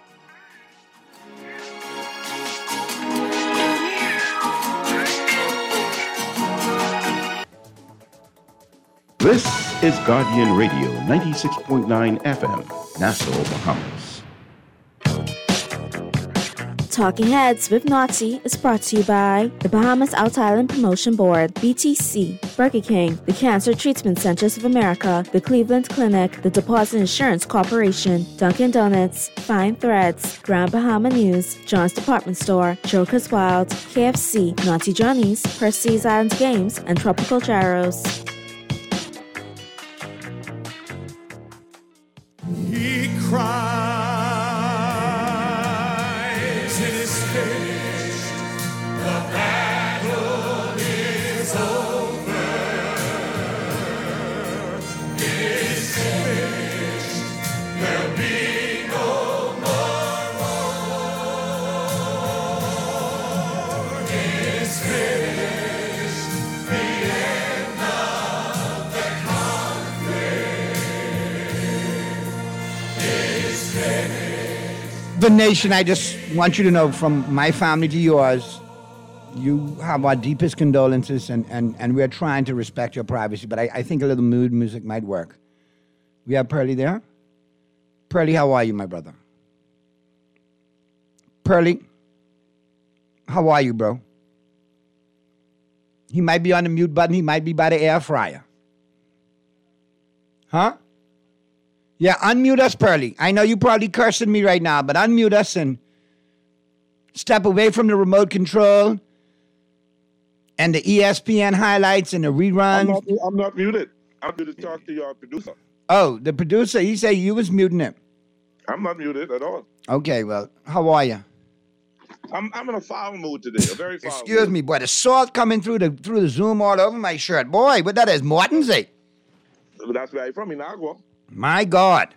[SPEAKER 1] This is Guardian Radio 96.9 FM, Nassau, Bahamas.
[SPEAKER 4] Talking Heads with Naughty is brought to you by the Bahamas Out Island Promotion Board, BTC, Burger King, the Cancer Treatment Centers of America, the Cleveland Clinic, the Deposit Insurance Corporation, Dunkin' Donuts, Fine Threads, Grand Bahama News, John's Department Store, Joker's Wild, KFC, Naughty Johnny's, Percy's Island Games, and Tropical Gyros.
[SPEAKER 12] He cries, it is finished, the battle is over, it is finished, there'll be no more war, it is finished, the end of the
[SPEAKER 5] The Nation, I just want you to know, from my family to yours, you have our deepest condolences, and we're trying to respect your privacy, but I think a little mood music might work. We have Pearly there. Pearly, how are you, my brother? Pearly, how are you, bro? He might be on the mute button. He might be by the air fryer. Huh? Yeah, unmute us, Pearly. I know you probably cursing me right now, but unmute us and step away from the remote control and the ESPN highlights and the reruns.
[SPEAKER 19] I'm not muted. I'm going to talk to your producer.
[SPEAKER 5] Oh, the producer, he said you was muting him.
[SPEAKER 19] I'm not muted at all.
[SPEAKER 5] Okay, well, how are you?
[SPEAKER 19] I'm in a foul mood today, a very foul
[SPEAKER 5] Excuse
[SPEAKER 19] mood.
[SPEAKER 5] me, boy, the salt coming through the Zoom all over my shirt. Boy, what that is, Morton's, eh?
[SPEAKER 19] That's where I'm from, in Agua.
[SPEAKER 5] My God.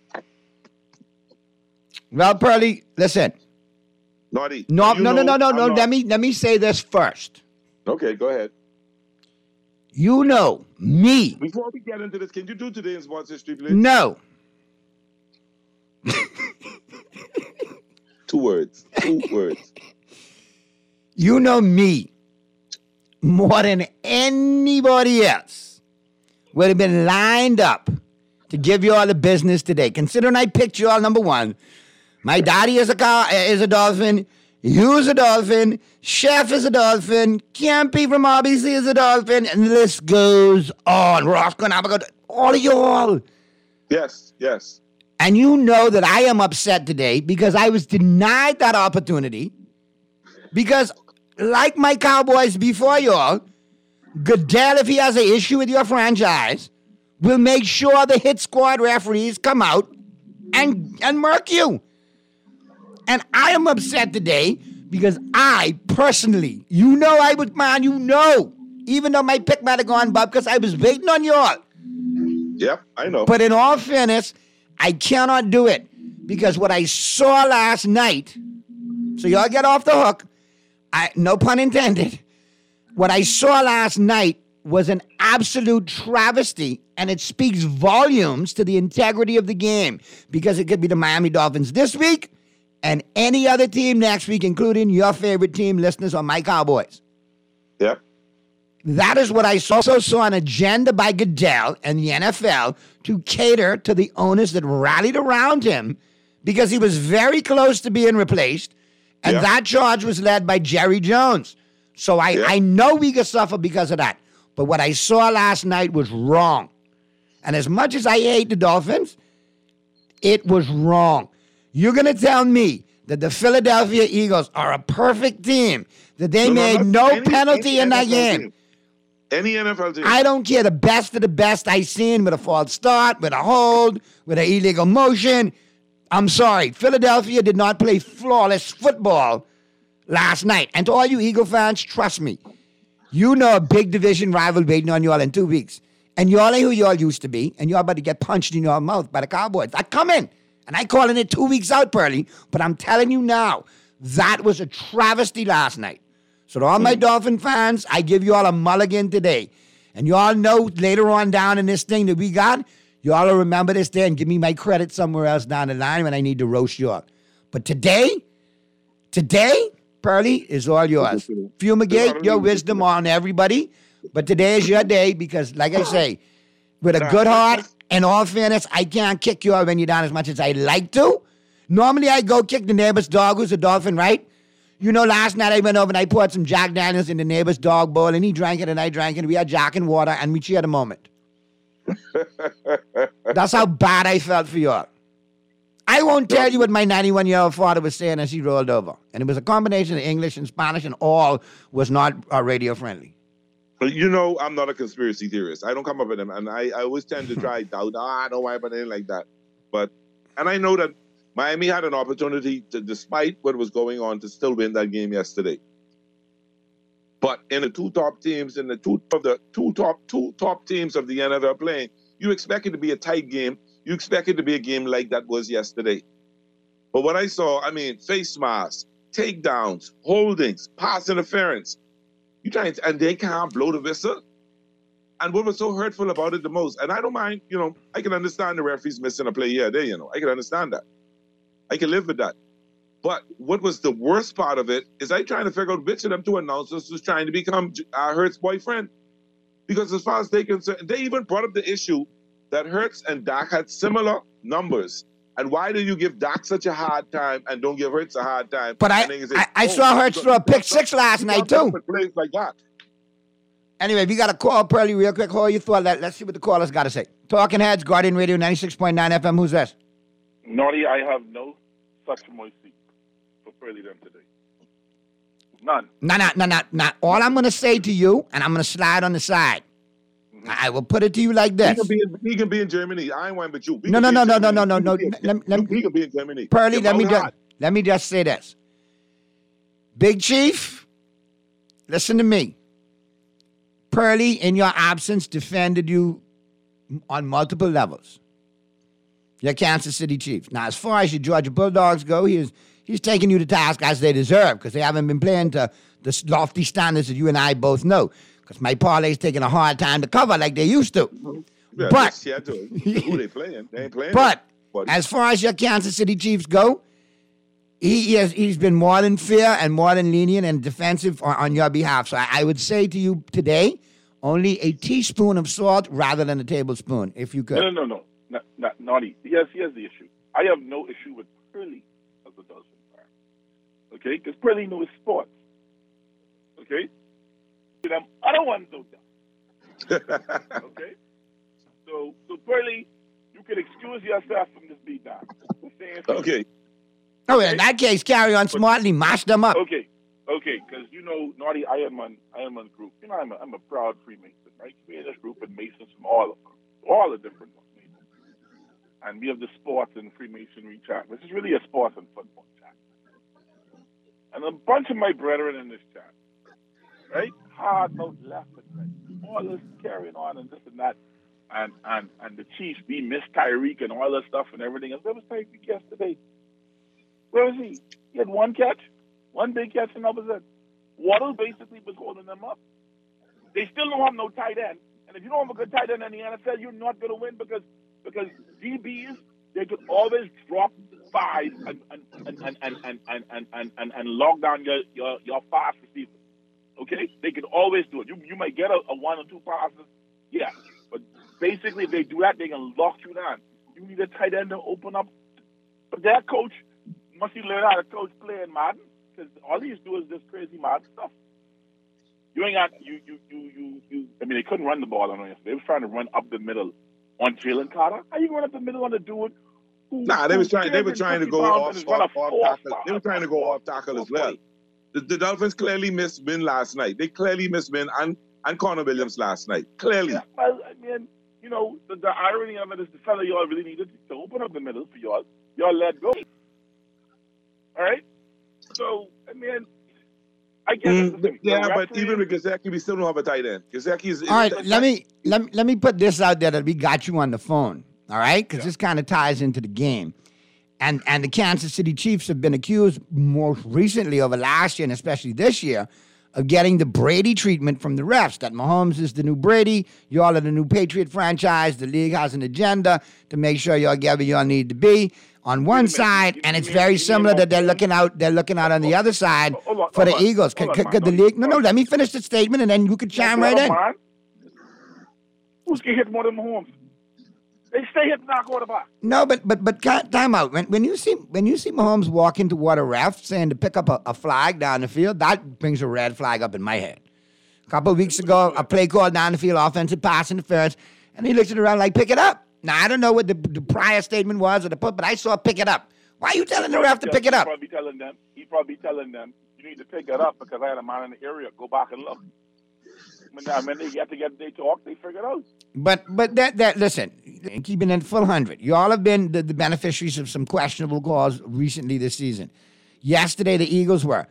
[SPEAKER 5] Well, Pearly, listen.
[SPEAKER 19] Naughty.
[SPEAKER 5] No. Let me say this first.
[SPEAKER 19] Okay, go ahead.
[SPEAKER 5] You know me.
[SPEAKER 19] Before we get into this, can you do today in sports history, please?
[SPEAKER 5] No.
[SPEAKER 19] 2 words. 2 words.
[SPEAKER 5] You know me more than anybody else would have been lined up to give you all the business today. Considering I picked you all number one, my daddy is a Dolphin, you is a Dolphin, Chef is a Dolphin, Campy from RBC is a Dolphin, and the list goes on. Roscoe and Abigail, all of you all.
[SPEAKER 19] Yes.
[SPEAKER 5] And you know that I am upset today because I was denied that opportunity because, like my Cowboys before y'all, Goodell, if he has an issue with your franchise, will make sure the hit squad referees come out and murk you. And I am upset today because I personally, even though my pick might have gone Bob, because I was waiting on y'all.
[SPEAKER 19] Yep, I know.
[SPEAKER 5] But in all fairness, I cannot do it because what I saw last night, so y'all get off the hook, no pun intended, what I saw last night was an absolute travesty, and it speaks volumes to the integrity of the game because it could be the Miami Dolphins this week and any other team next week, including your favorite team, listeners, on my Cowboys.
[SPEAKER 19] Yep.
[SPEAKER 5] That is what I also saw an agenda by Goodell and the NFL to cater to the owners that rallied around him because he was very close to being replaced, and that charge was led by Jerry Jones. So I know we could suffer because of that. But what I saw last night was wrong. And as much as I hate the Dolphins, it was wrong. You're going to tell me that the Philadelphia Eagles are a perfect team, that they made no penalty in that game.
[SPEAKER 19] Any NFL team.
[SPEAKER 5] I don't care. The best of the best I seen with a false start, with a hold, with an illegal motion. I'm sorry. Philadelphia did not play flawless football last night. And to all you Eagle fans, trust me, you know a big division rival waiting on y'all in 2 weeks. And y'all ain't who y'all used to be. And y'all about to get punched in your mouth by the Cowboys. They're coming. And I calling it 2 weeks out, Pearly, but I'm telling you now, that was a travesty last night. So to all my Dolphin fans, I give you all a mulligan today. And you all know later on down in this thing that we got, you all will remember this day and give me my credit somewhere else down the line when I need to roast you all. But today, Pearly, is all yours. Fumigate your wisdom on everybody. But today is your day because, like I say, with a good heart, in all fairness, I can't kick you out when you're down as much as I'd like to. Normally, I go kick the neighbor's dog who's a Dolphin, right? You know, last night I went over and I poured some Jack Daniels in the neighbor's dog bowl, and he drank it and I drank it. We had Jack and water, and we cheered a moment. That's how bad I felt for y'all. I won't tell you what my 91-year-old father was saying as he rolled over. And it was a combination of English and Spanish, and all was not radio-friendly.
[SPEAKER 19] You know, I'm not a conspiracy theorist. I don't come up with them. And I always tend to try doubt. I don't know why, but anything like that. And I know that Miami had an opportunity to, despite what was going on, to still win that game yesterday. But in the two top teams, in the two top teams of the NFL playing, you expect it to be a tight game. You expect it to be a game like that was yesterday. But what I saw, I mean, face masks, takedowns, holdings, pass interference. And they can't blow the whistle. And what was so hurtful about it the most, and I don't mind, you know, I can understand the referees missing a play here or there, you know. I can understand that. I can live with that. But what was the worst part of it is I trying to figure out which of them two announcers was trying to become Hurts' boyfriend. Because as far as they concerned, they even brought up the issue that Hurts and Dak had similar numbers. And why do you give Dak such a hard time and don't give Hurts a hard time?
[SPEAKER 5] But I saw Hurts throw a pick six last night, too.
[SPEAKER 19] Plays like that.
[SPEAKER 5] Anyway, we got a call, Pearly, real quick. Hold your thought. Let's see what the callers got to say. Talking Heads, Guardian Radio, 96.9 FM. Who's this?
[SPEAKER 20] Naughty, I have no such mercy for Pearly them today. None.
[SPEAKER 5] No. All I'm going to say to you, and I'm going to slide on the side. I will put it to you like this.
[SPEAKER 19] He can be in Germany. I ain't one but you.
[SPEAKER 5] No.
[SPEAKER 19] He can be in Germany.
[SPEAKER 5] Pearly, let me just say this. Big Chief, listen to me. Pearly, in your absence, defended you on multiple levels. Your Kansas City Chiefs. Now, as far as your Georgia Bulldogs go, he's taking you to task as they deserve because they haven't been playing to the lofty standards that you and I both know. Because my parlay's taking a hard time to cover like they used to.
[SPEAKER 19] Yeah,
[SPEAKER 5] but
[SPEAKER 19] who they playing? They ain't playing.
[SPEAKER 5] But as far as your Kansas City Chiefs go, he's been more than fair and more than lenient and defensive on your behalf. So I would say to you today, only a teaspoon of salt rather than a tablespoon, if you could.
[SPEAKER 20] No. Not Naughty. Here's the issue. I have no issue with Pearly as a Dolphin fan. Okay? Because Pearly knows sports. Okay? I don't want to do that. Okay? So Pearly, you can excuse yourself from this beatdown.
[SPEAKER 19] Okay.
[SPEAKER 5] Oh, in that case, carry on smartly, mash them up.
[SPEAKER 20] Okay, because you know, Naughty, I am on group. You know, I'm a proud Freemason, right? We have this group of Masons from all the different ones. And we have the sports and Freemasonry chat. This is really a sports and football chat. And a bunch of my brethren in this chat, right? Hard note left and right. All this carrying on and this and that. And the Chiefs, we missed Tyreek and all that stuff and everything else. Where was Tyreek yesterday? Where was he? He had one catch, one big catch, and that was it. Waddle basically was holding them up. They still don't have no tight end. And if you don't have a good tight end in the NFL, you're not going to win because DBs, they could always drop five and lock down your fast receivers. Okay? They could always do it. You might get a one or two passes, yeah. But basically, if they do that, they can lock you down. You need a tight end to open up. But that coach must he learn how to coach play in Madden? Because all he's doing is this crazy Madden stuff. You ain't got you. I mean, they couldn't run the ball on us. They were trying to run up the middle on Jalen Carter. How you run up the middle on the dude?
[SPEAKER 19] They were trying to go off tackle. They were trying to go off tackle as well. The Dolphins clearly missed Win last night. They clearly missed Win and Connor Williams last night. Clearly.
[SPEAKER 20] Yeah, well, I mean, you know, the irony of it is the fella y'all really needed to open up the middle for y'all. Y'all let go. All right? So, I mean, I guess
[SPEAKER 19] but even with Gesicki, we still don't have a tight end. Gesicki's...
[SPEAKER 5] All right, let me put this out there that we got you on the phone, all right? Because this kind of ties into the game. And the Kansas City Chiefs have been accused more recently over last year and especially this year of getting the Brady treatment from the refs, that Mahomes is the new Brady, y'all are the new Patriot franchise, the league has an agenda to make sure y'all get where y'all need to be on one side, and it's very similar that they're looking out on the other side for the Eagles. Could the league, no, let me finish the statement and then you could chime right in.
[SPEAKER 20] Who's getting hit more than Mahomes? They stay hitting our quarterback.
[SPEAKER 5] No, but time out. When you see Mahomes walking toward a ref saying to pick up a flag down the field, that brings a red flag up in my head. A couple of weeks ago, a play called down the field, offensive pass interference, and he looks around like, pick it up. Now, I don't know what the prior statement was but I saw pick it up. Why are you telling the ref to pick it up?
[SPEAKER 20] He probably telling them, you need to pick it up because I had a man in the area. Go back and look. When they they talk, they figure it out.
[SPEAKER 5] But that listen, keeping it full 100. You all have been the beneficiaries of some questionable calls recently this season. Yesterday, the Eagles were.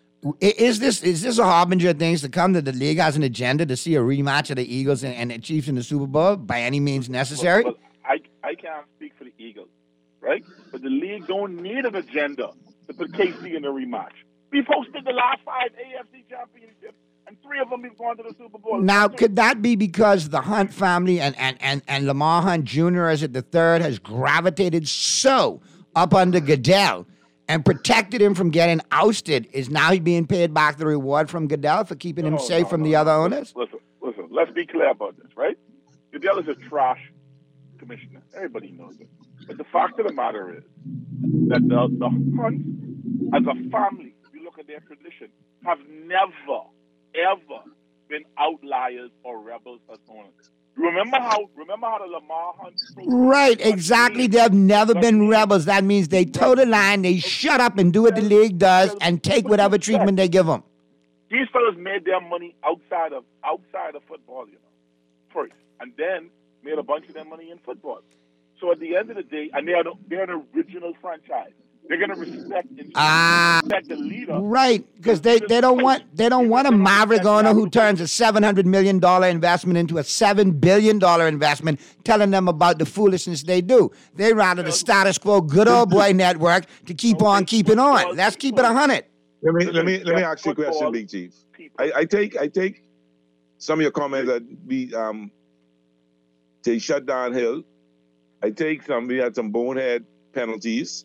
[SPEAKER 5] Is this a harbinger of things to come, that the league has an agenda to see a rematch of the Eagles and the Chiefs in the Super Bowl by any means necessary?
[SPEAKER 20] Well, I can't speak for the Eagles, right? But the league don't need an agenda to put KC in a rematch. We've hosted the last 5 AFC championships, and 3 of them we've gone to the Super Bowl.
[SPEAKER 5] Now, could that be because the Hunt family and Lamar Hunt Jr. as it the third has gravitated so up under Goodell and protected him from getting ousted? Is now he being paid back the reward from Goodell for keeping him safe from the other owners?
[SPEAKER 20] Listen. Let's be clear about this, right? Goodell is a trash commissioner. Everybody knows it. But the fact of the matter is that the Hunts, as a family, if you look at their tradition, have never, ever been outliers or rebels as owners. Remember how the Lamar Hunt...
[SPEAKER 5] Right, exactly. They've never been rebels. That means they toe the line, they shut up and do what the league does and take whatever treatment they give them.
[SPEAKER 20] These fellas made their money outside of football, first, and then made a bunch of their money in football. So at the end of the day, and they're an original franchise. They're going to respect the leader.
[SPEAKER 5] Right, because they don't want a maverick owner who turns a $700 million investment into a $7 billion investment, telling them about the foolishness they do. They rather the status quo, good old boy network to keep on keeping on. Let's keep it 100.
[SPEAKER 19] Let me ask you a question, Big Chief. I take some of your comments that they shut down Hill. I take we had some bonehead penalties.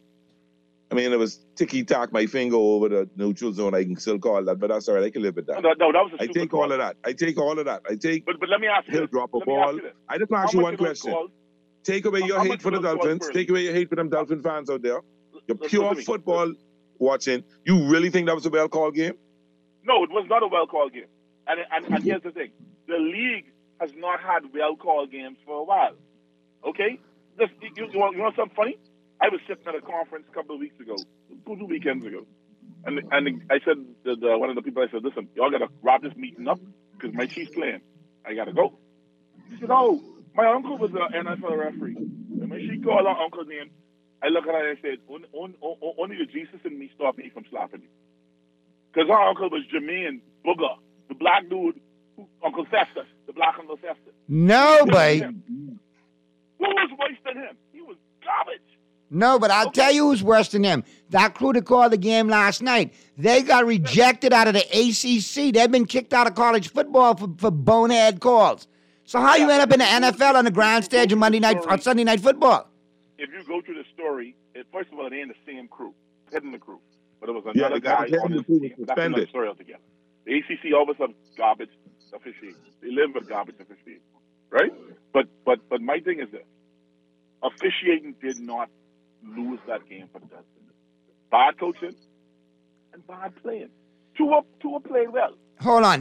[SPEAKER 19] I mean, it was ticky-tack, my finger over the neutral zone. I can still call that, but that's all right. I can live with that.
[SPEAKER 20] No, that was a
[SPEAKER 19] I take all of that. I take all of that.
[SPEAKER 20] But let me ask you
[SPEAKER 19] Hill drop a ball. I just want to ask you one question. Take away your hate for the Dolphins. Take away your hate for them Dolphin fans out there. Your pure football watching. You really think that was a well-called game?
[SPEAKER 20] No, it was not a well-called game. And here's the thing. The league has not had well-called games for a while. Okay? You want something funny? I was sitting at a conference a couple of weeks ago, 2 weekends ago, and I said to one of the people, I said, listen, y'all got to wrap this meeting up because my Chiefs playing. I got to go. He said, oh, my uncle was an NFL referee. And when she called her uncle's name, I looked at her and I said, only the Jesus in me stopped me from slapping you. Because her uncle was Jermaine Booger, the black dude, Uncle Festus, the black Uncle Festus.
[SPEAKER 5] Nobody.
[SPEAKER 20] Who was worse than him? He was garbage.
[SPEAKER 5] No, but I'll tell you who's worse than him. That crew that called the game last night. They got rejected out of the ACC. They've been kicked out of college football for bonehead calls. So how you end up in the NFL on the grand stage of Sunday Night Football?
[SPEAKER 20] If you go through the story, first of all, it ain't the same crew, head in the crew. But it was another guy on the team. That's another story altogether. The ACC always have garbage officiating. They live with garbage officiating, right? But my thing is this. Officiating did not lose that game for the Dolphins. Bad coaching and bad playing. Tua played well.
[SPEAKER 5] Hold on.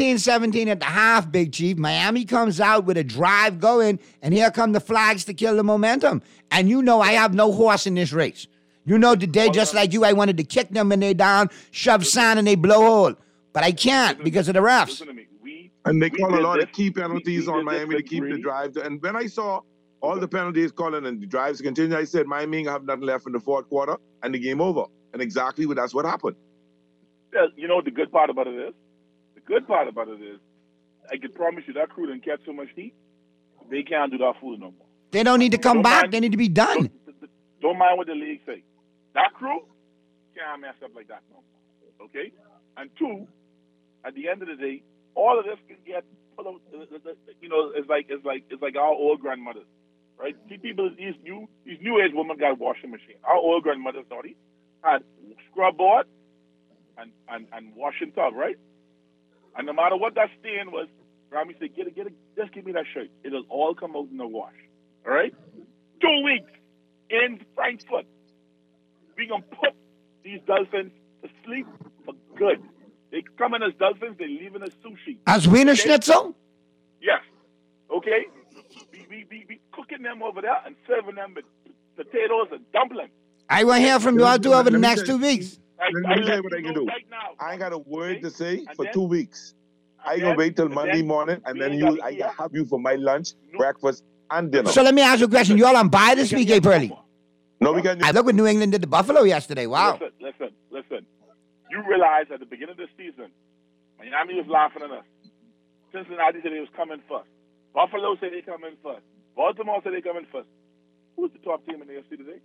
[SPEAKER 5] 17-17 at the half, Big Chief. Miami comes out with a drive going, and here come the flags to kill the momentum. And you know I have no horse in this race. You know today, just like you, I wanted to kick them when they down, shove sand, and they blow hole. But I can't because of the refs.
[SPEAKER 19] And they call a lot of key penalties on Miami to keep the drive. And when I saw all the penalties calling and the drives continue, I said, Miami have nothing left in the fourth quarter, and the game over. And exactly that's what happened.
[SPEAKER 20] Yeah, you know what the good part about it is? The good part about it is, I can promise you that crew didn't catch so much heat, they can't do that fool no more.
[SPEAKER 5] They don't need to come back. They need to be done.
[SPEAKER 20] Don't mind what the league say. That crew can't mess up like that no more. Okay? And two, at the end of the day, all of this can get put out. It's like our old grandmothers, right? See, people, these new age women got washing machine. Our old grandmothers, sorry, had scrub board and washing tub, right? And no matter what that stain was, Grammy said, get it, just give me that shirt. It'll all come out in the wash. All right? 2 weeks in Frankfurt. We're going to put these dolphins to sleep for good. They come in as dolphins, they leave in as sushi.
[SPEAKER 5] As Wiener Schnitzel?
[SPEAKER 20] Yes. Okay? We cooking them over there and serving them with potatoes and dumplings.
[SPEAKER 5] I want to hear from you all two over the next 2 weeks.
[SPEAKER 19] Let me tell you what I can do. I ain't got a word to say for 2 weeks. I gonna wait till Monday morning, and then I can have you for my lunch, breakfast, and dinner.
[SPEAKER 5] So let me ask you a question. You all on bye this week, Pearly?
[SPEAKER 19] No, we got.
[SPEAKER 5] I look what New England did to Buffalo yesterday. Wow.
[SPEAKER 20] Listen. You realize at the beginning of the season, Miami was laughing at us. Cincinnati said they was coming first. Buffalo said they coming first. Baltimore said they coming first. Who's the top team in the AFC today?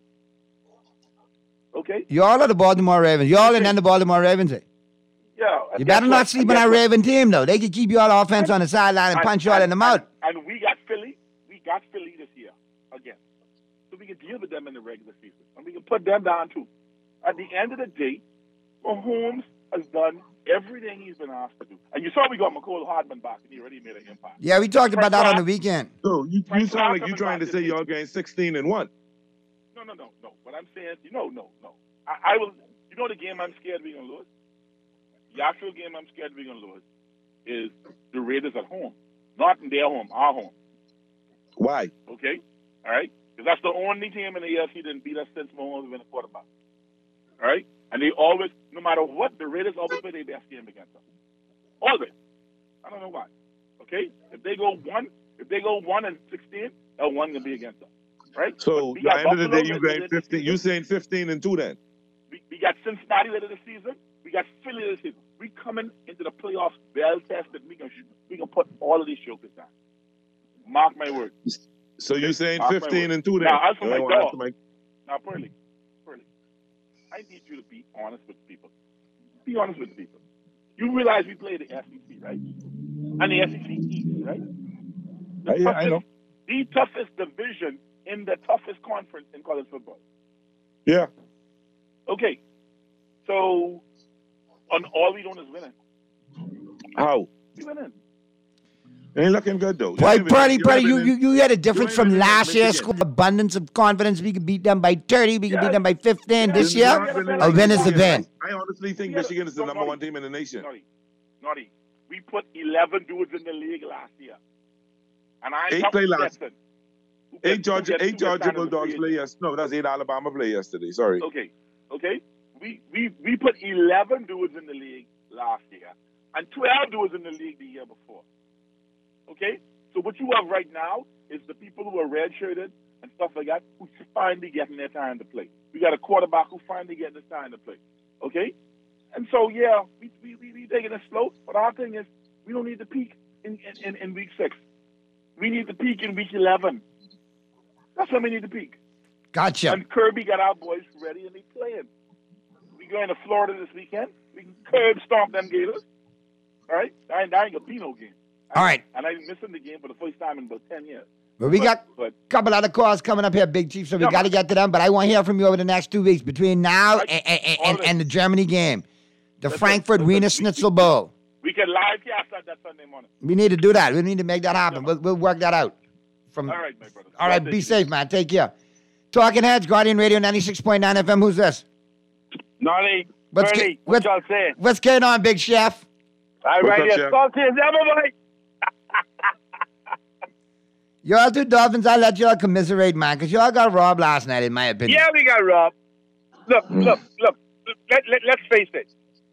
[SPEAKER 20] Okay.
[SPEAKER 5] You all are the Baltimore Ravens. You all and then the Baltimore Ravens.
[SPEAKER 20] Yeah.
[SPEAKER 5] You better not sleep on that Raven team, though. They could keep you all offense on the sideline and punch you all in the mouth.
[SPEAKER 20] And we got Philly. We got Philly this year again. So we can deal with them in the regular season. And we can put them down, too. At the end of the day, Mahomes has done everything he's been asked to do. And you saw we got McCall Hardman back, and he already made an impact.
[SPEAKER 5] Yeah, we talked about that on the weekend.
[SPEAKER 19] So you sound like you're trying to say y'all getting 16-1.
[SPEAKER 20] No. What I'm saying, no. I will. You know the game I'm scared we're going to lose? The actual game I'm scared we're going to lose is the Raiders at home. Not in their home, our home.
[SPEAKER 19] Why?
[SPEAKER 20] Okay? All right? Because that's the only team in the AFC that didn't beat us since Mahomes has been a quarterback. All right? And they always, no matter what, the Raiders always play their best game against us. Always. I don't know why. Okay? If they go 1-16, that one going to be against us. Right?
[SPEAKER 19] So, at the end of the day, you going 15. You saying 15-2 then?
[SPEAKER 20] We got Cincinnati later this season. We got Philly this season. We coming into the playoffs well tested. We can put all of these jokers down. Mark my words.
[SPEAKER 19] So you saying 15-2 then?
[SPEAKER 20] Now, as for my dog. Now, Pearly, I need you to be honest with people. Be honest with people. You realize we play the SEC, right? And the SEC East, right?
[SPEAKER 19] I know.
[SPEAKER 20] The toughest division in the toughest conference in college football.
[SPEAKER 19] Yeah.
[SPEAKER 20] Okay. So, on all we doing is winning.
[SPEAKER 19] How?
[SPEAKER 20] We winning.
[SPEAKER 19] Ain't looking good though.
[SPEAKER 5] Boy, Purdy, you had a difference from last year. Abundance of confidence. We could beat them by 30. We could beat them by 15 this year. A win is a win.
[SPEAKER 19] I honestly think Michigan is the number one team in the nation.
[SPEAKER 20] Naughty. We put 11 dudes in the league last year. And I
[SPEAKER 19] 8 play last. 8 Georgia Bulldogs play yesterday. No, that's 8 Alabama play yesterday. Sorry.
[SPEAKER 20] Okay. We put 11 dudes in the league last year and 12 dudes in the league the year before. Okay? So what you have right now is the people who are redshirted and stuff like that who finally getting their time to play. We got a quarterback who finally getting his time to play. Okay? And so, yeah, we taking it slow, but our thing is we don't need to peak in week 6. We need to peak in week 11. That's when we need to peak.
[SPEAKER 5] Gotcha.
[SPEAKER 20] And Kirby got our boys ready and they playing. We going to Florida this weekend. We can curb stomp them Gators. All right? I ain't gonna be no game.
[SPEAKER 5] All right.
[SPEAKER 20] And I'm missing the game for the first time in about 10 years.
[SPEAKER 5] But we got a couple other calls coming up here, Big Chief, so we got to get to them. But I want to hear from you over the next 2 weeks between now and the Germany game, the Frankfurt Wiener Schnitzel Bowl.
[SPEAKER 20] We can live cast that Sunday morning.
[SPEAKER 5] We need to do that. We need to make that happen. We'll work that out.
[SPEAKER 20] All right, my brother.
[SPEAKER 5] All right, be safe, man. Take care. Talking Heads, Guardian Radio 96.9 FM. Who's this?
[SPEAKER 21] Naughty. What y'all saying?
[SPEAKER 5] What's going on, Big Chef?
[SPEAKER 21] All right, yes. Salty as ever, mate.
[SPEAKER 5] Y'all two Dolphins, I let y'all commiserate, man, because y'all got robbed last night, in my opinion.
[SPEAKER 21] Yeah, we got robbed. Look. Let's face it.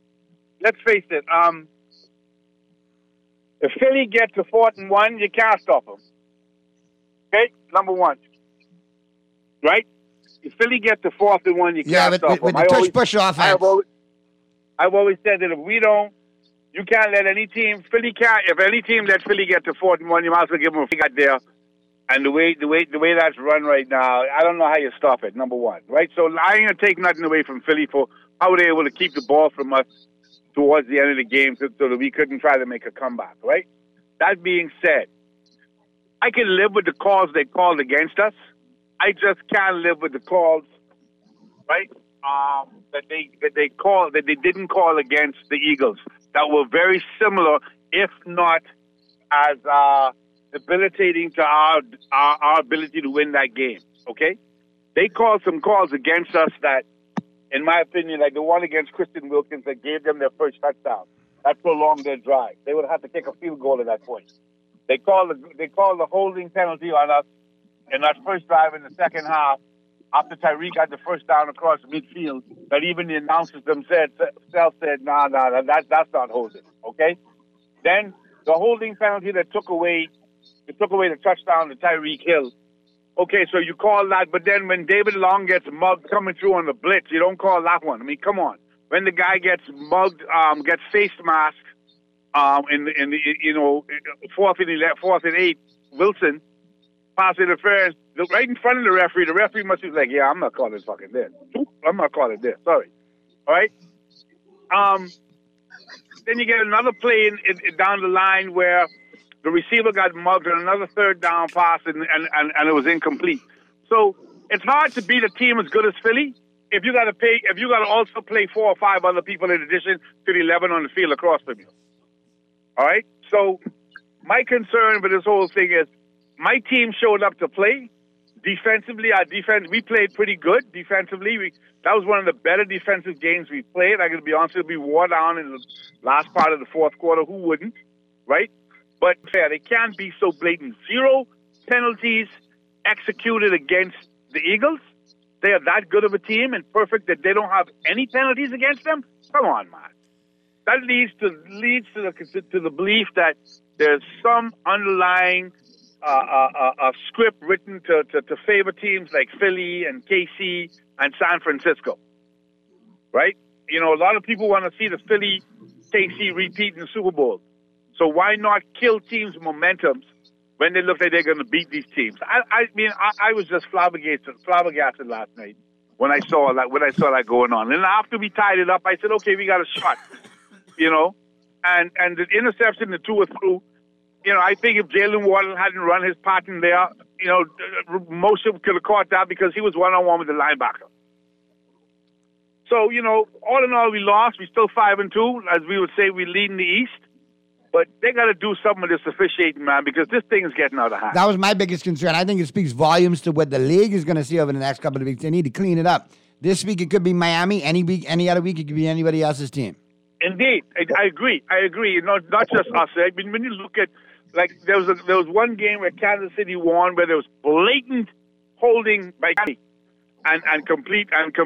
[SPEAKER 21] If Philly gets to 4th and 1, you can't stop them. Okay, number one. Right? If Philly gets to 4th and 1, you can't stop them.
[SPEAKER 5] With the push offense.
[SPEAKER 21] I've always said that if we don't, you can't let any team. If any team let Philly get to 4th and 1, you might as well give them a finger there And the way that's run right now, I don't know how you stop it, number one, right? So I ain't going to take nothing away from Philly for how they were able to keep the ball from us towards the end of the game so that we couldn't try to make a comeback, right? That being said, I can live with the calls they called against us. I just can't live with the calls, right, that they didn't call against the Eagles that were very similar, if not as debilitating to our ability to win that game, okay? They called some calls against us that, in my opinion, like the one against Christian Wilkins that gave them their first touchdown. That prolonged their drive. They would have to kick a field goal at that point. They called the holding penalty on us in that first drive in the second half after Tyreek got the first down across midfield that even the announcers themselves said, nah, that's not holding, okay? Then the holding penalty that took away the touchdown to Tyreek Hill. Okay, so you call that, but then when David Long gets mugged coming through on the blitz, you don't call that one. I mean, come on. When the guy gets mugged, gets face masked, in the 4th and 8, Wilson, pass interference, right in front of the referee must be like, yeah, I'm not calling fucking this. I'm not calling this, sorry. All right? Then you get another play down the line where the receiver got mugged on another third down pass and it was incomplete. So it's hard to beat a team as good as Philly if you got to also play 4 or 5 other people in addition to the 11 on the field across from you. All right? So my concern with this whole thing is my team showed up to play. Defensively, we played pretty good defensively. That was one of the better defensive games we played. I got to be honest with you, we wore down in the last part of the fourth quarter. Who wouldn't, right? But they can't be so blatant. 0 penalties executed against the Eagles. They are that good of a team and perfect that they don't have any penalties against them. Come on, man. That leads to the belief that there's some underlying script written to favor teams like Philly and KC and San Francisco, right? You know, a lot of people want to see the Philly KC repeat in the Super Bowl. So why not kill teams' momentums when they look like they're going to beat these teams? I was just flabbergasted last night when I saw that going on. And after we tied it up, I said, okay, we got a shot, you know. And the interception, the 2 were through. You know, I think if Jalen Waddle hadn't run his pattern there, you know, Moshe could have caught that because he was one-on-one with the linebacker. So, you know, all in all, we lost. We're still 5-2. As we would say, we lead in the East. But they got to do something with this officiating, man, because this thing is getting out of hand.
[SPEAKER 5] That was my biggest concern. I think it speaks volumes to what the league is going to see over the next couple of weeks. They need to clean it up. This week it could be Miami. Any other week it could be anybody else's team. Indeed.
[SPEAKER 21] I agree. You know, not just us. I mean, when you look at, like, there was one game where Kansas City won where there was blatant holding by Miami and complete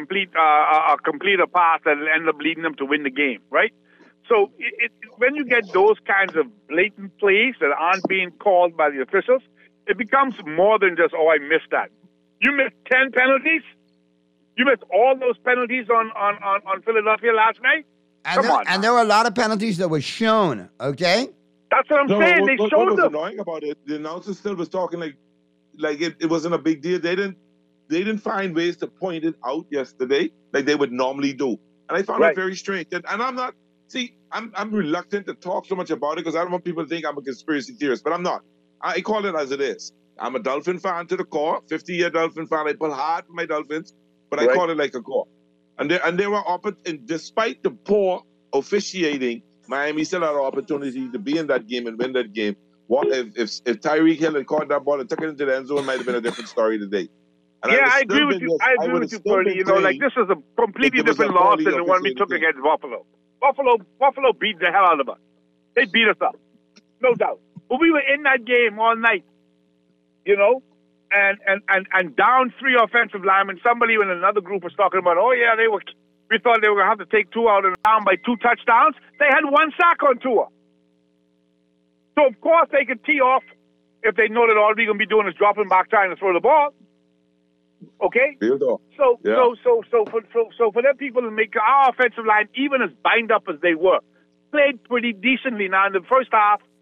[SPEAKER 21] a pass that ended up leading them to win the game, right? So when you get those kinds of blatant plays that aren't being called by the officials, it becomes more than just, oh, I missed that. You missed 10 penalties? You missed all those penalties on Philadelphia last night? Come on.
[SPEAKER 5] And there were a lot of penalties that were shown, okay?
[SPEAKER 21] That's what I'm saying. They showed them.
[SPEAKER 19] What was annoying about it, the announcer still was talking like it wasn't a big deal. They didn't find ways to point it out yesterday like they would normally do. And I found it very strange. And I'm not... See, I'm reluctant to talk so much about it because I don't want people to think I'm a conspiracy theorist, but I'm not. I call it as it is. I'm a Dolphin fan to the core, 50-year Dolphin fan. I pull hard for my Dolphins, but I call it like a core. And there were despite the poor officiating, Miami still had an opportunity to be in that game and win that game. What if Tyreek Hill had caught that ball and took it into the end zone? It might have been a different story today. And
[SPEAKER 21] I agree with you. I agree with you, Bernie. You know, like this is a completely different loss than the one we took against Buffalo. Buffalo beat the hell out of us. They beat us up, no doubt. But we were in that game all night, you know, and down 3 offensive linemen. Somebody in another group was talking about, oh yeah, we thought they were going to have to take 2 out and down by 2 touchdowns. They had 1 sack on Tua. So of course they could tee off if they know that all we're going to be doing is dropping back trying to throw the ball. Okay? So for them people to make our offensive line, even as bind up as they were, played pretty decently. Now in the first half,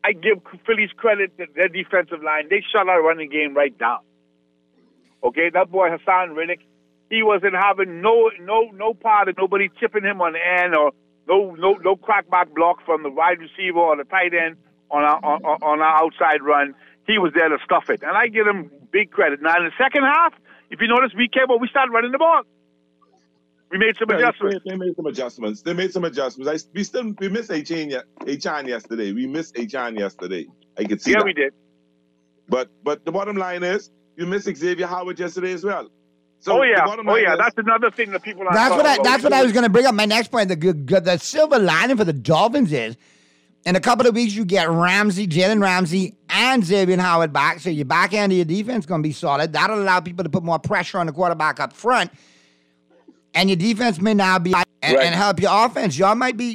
[SPEAKER 21] I give Phillies credit that their defensive line, they shut our running game right down. Okay, that boy Hassan Reddick, he wasn't having no part of nobody chipping him on the end or no crackback block from the wide receiver or the tight end on our outside run. He was there to stuff it, and I give him big credit. Now in the second half, if you notice, we started running the ball. We made some adjustments.
[SPEAKER 19] They made some adjustments. We missed Achan yesterday. We missed Achan yesterday. I could see that.
[SPEAKER 21] Yeah, we did.
[SPEAKER 19] But the bottom line is, you missed Xavier Howard yesterday as well. So
[SPEAKER 21] that's another thing that people are
[SPEAKER 5] That's what I was going to bring up. My next point, the silver lining for the Dolphins is, in a couple of weeks, you get Jalen Ramsey, and Xavier Howard back. So your back end of your defense is going to be solid. That'll allow people to put more pressure on the quarterback up front. And your defense may now be and help your offense. Y'all might be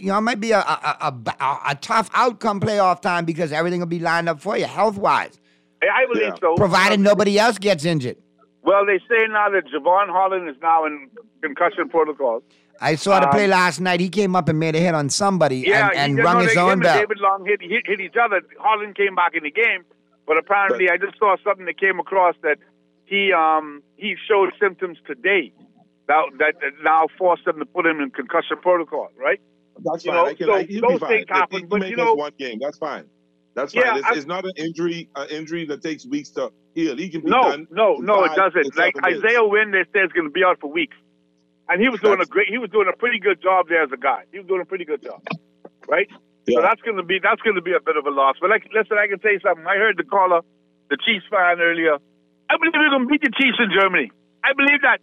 [SPEAKER 5] a tough outcome playoff time because everything will be lined up for you health-wise.
[SPEAKER 21] I believe so.
[SPEAKER 5] Provided nobody else gets injured.
[SPEAKER 21] Well, they say now that Javon Holland is now in concussion protocol.
[SPEAKER 5] I saw the play last night. He came up and made a hit on somebody and rung his own bell.
[SPEAKER 21] David Long hit each other. Holland came back in the game, but apparently I just saw something that came across that he showed symptoms today that now forced them to put him in concussion protocol, right?
[SPEAKER 19] That's fine.
[SPEAKER 21] Those things happen, but
[SPEAKER 19] you know, one game. That's fine. That's fine. It's not an injury that takes weeks to heal. He can be done.
[SPEAKER 21] No, it doesn't. Like Isaiah Wynn, they say is going to be out for weeks, and he was doing a pretty good job there as a guy. He was doing a pretty good job, right? Yeah. So that's going to be a bit of a loss. But listen, I can tell you something. I heard the caller, the Chiefs fan earlier. I believe we're going to beat the Chiefs in Germany. I believe that.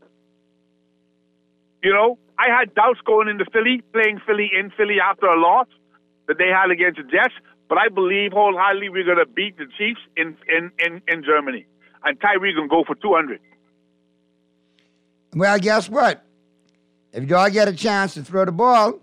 [SPEAKER 21] You know, I had doubts going into playing Philly in Philly after a loss that they had against the Jets. But I believe wholeheartedly we're going to beat the Chiefs in Germany. And Tyree going to go for 200.
[SPEAKER 5] Well, guess what? If y'all get a chance to throw the ball,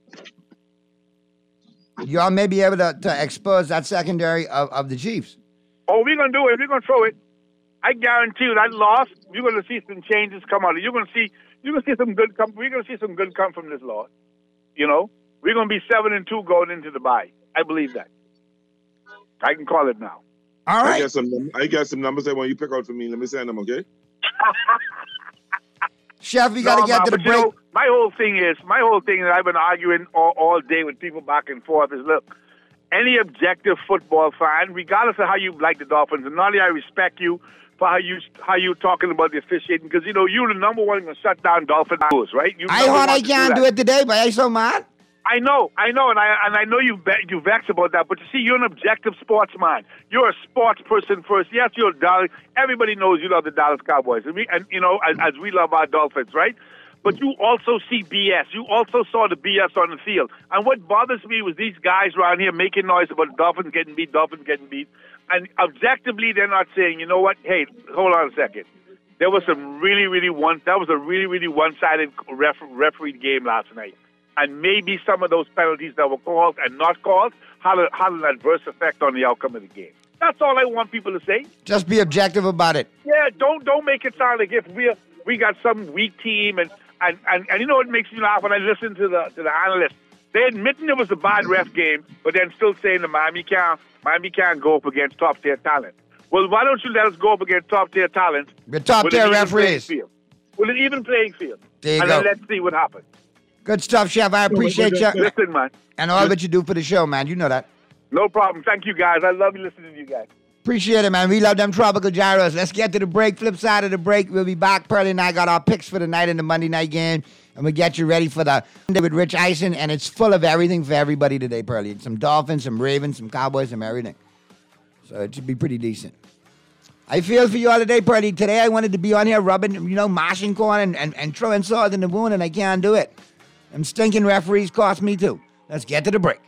[SPEAKER 5] y'all may be able to expose that secondary of the Chiefs.
[SPEAKER 21] Oh, we're going to do it. We're going to throw it. I guarantee you that loss, you're going to see some changes come out. You're going to see some good come. We're going to see some good come from this loss. You know, we're going to be 7-2 going into the bye. I believe that. I can call it now.
[SPEAKER 5] All right.
[SPEAKER 19] I got some numbers I want you to pick out for me. Let me send them, okay?
[SPEAKER 5] Chef, we got to get to the break.
[SPEAKER 21] You know, my whole thing that I've been arguing all day with people back and forth is, look, any objective football fan, regardless of how you like the Dolphins, and not only I respect you for how you talking about the officiating, because, you know, you're the number one going to shut down Dolphin rules, right?
[SPEAKER 5] I thought I can't do it today, but I so mad.
[SPEAKER 21] I know, and I know you vex about that. But you see, you're an objective sportsman. You're a sports person first. Yes, you're a Dallas. Everybody knows you love the Dallas Cowboys, and you know, as we love our Dolphins, right? But you also see BS. You also saw the BS on the field. And what bothers me was these guys around here making noise about Dolphins getting beat. And objectively, they're not saying, you know what? Hey, hold on a second. There was some really one-sided refereed game last night. And maybe some of those penalties that were called and not called had an adverse effect on the outcome of the game. That's all I want people to say.
[SPEAKER 5] Just be objective about it.
[SPEAKER 21] Yeah, don't make it sound like if we got some weak team and you know what makes me laugh when I listen to the analysts. They admitting it was a bad ref game, but then still saying that Miami can't go up against top tier talent. Well, why don't you let us go up against top tier talent?
[SPEAKER 5] The top tier referees.
[SPEAKER 21] With an even playing field.
[SPEAKER 5] There you go.
[SPEAKER 21] Then let's see what happens.
[SPEAKER 5] Good stuff, Chef. I appreciate you.
[SPEAKER 21] Listen, man.
[SPEAKER 5] And all that you do for the show, man. You know that.
[SPEAKER 21] No problem. Thank you, guys. I love listening to you guys.
[SPEAKER 5] Appreciate it, man. We love them tropical gyros. Let's get to the break. Flip side of the break. We'll be back. Pearlie and I got our picks for the night in the Monday night game. And we'll get you ready for the with Rich Eisen. And it's full of everything for everybody today, Pearlie. Some Dolphins, some Ravens, some Cowboys, some everything. So it should be pretty decent. I feel for you all today, Pearlie. Today I wanted to be on here rubbing, mashing corn and throwing salt in the wound, and I can't do it. Them stinking referees cost me too. Let's get to the break.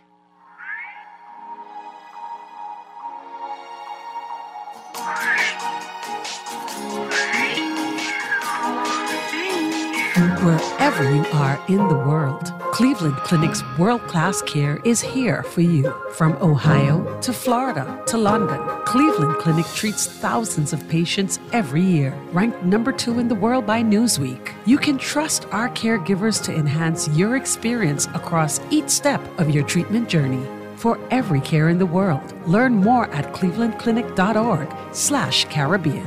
[SPEAKER 8] Wherever you are in the world, Cleveland Clinic's world-class care is here for you. From Ohio to Florida to London, Cleveland Clinic treats thousands of patients every year. Ranked number 2 in the world by Newsweek, you can trust our caregivers to enhance your experience across each step of your treatment journey. for every care in the world. Learn more at clevelandclinic.org/Caribbean.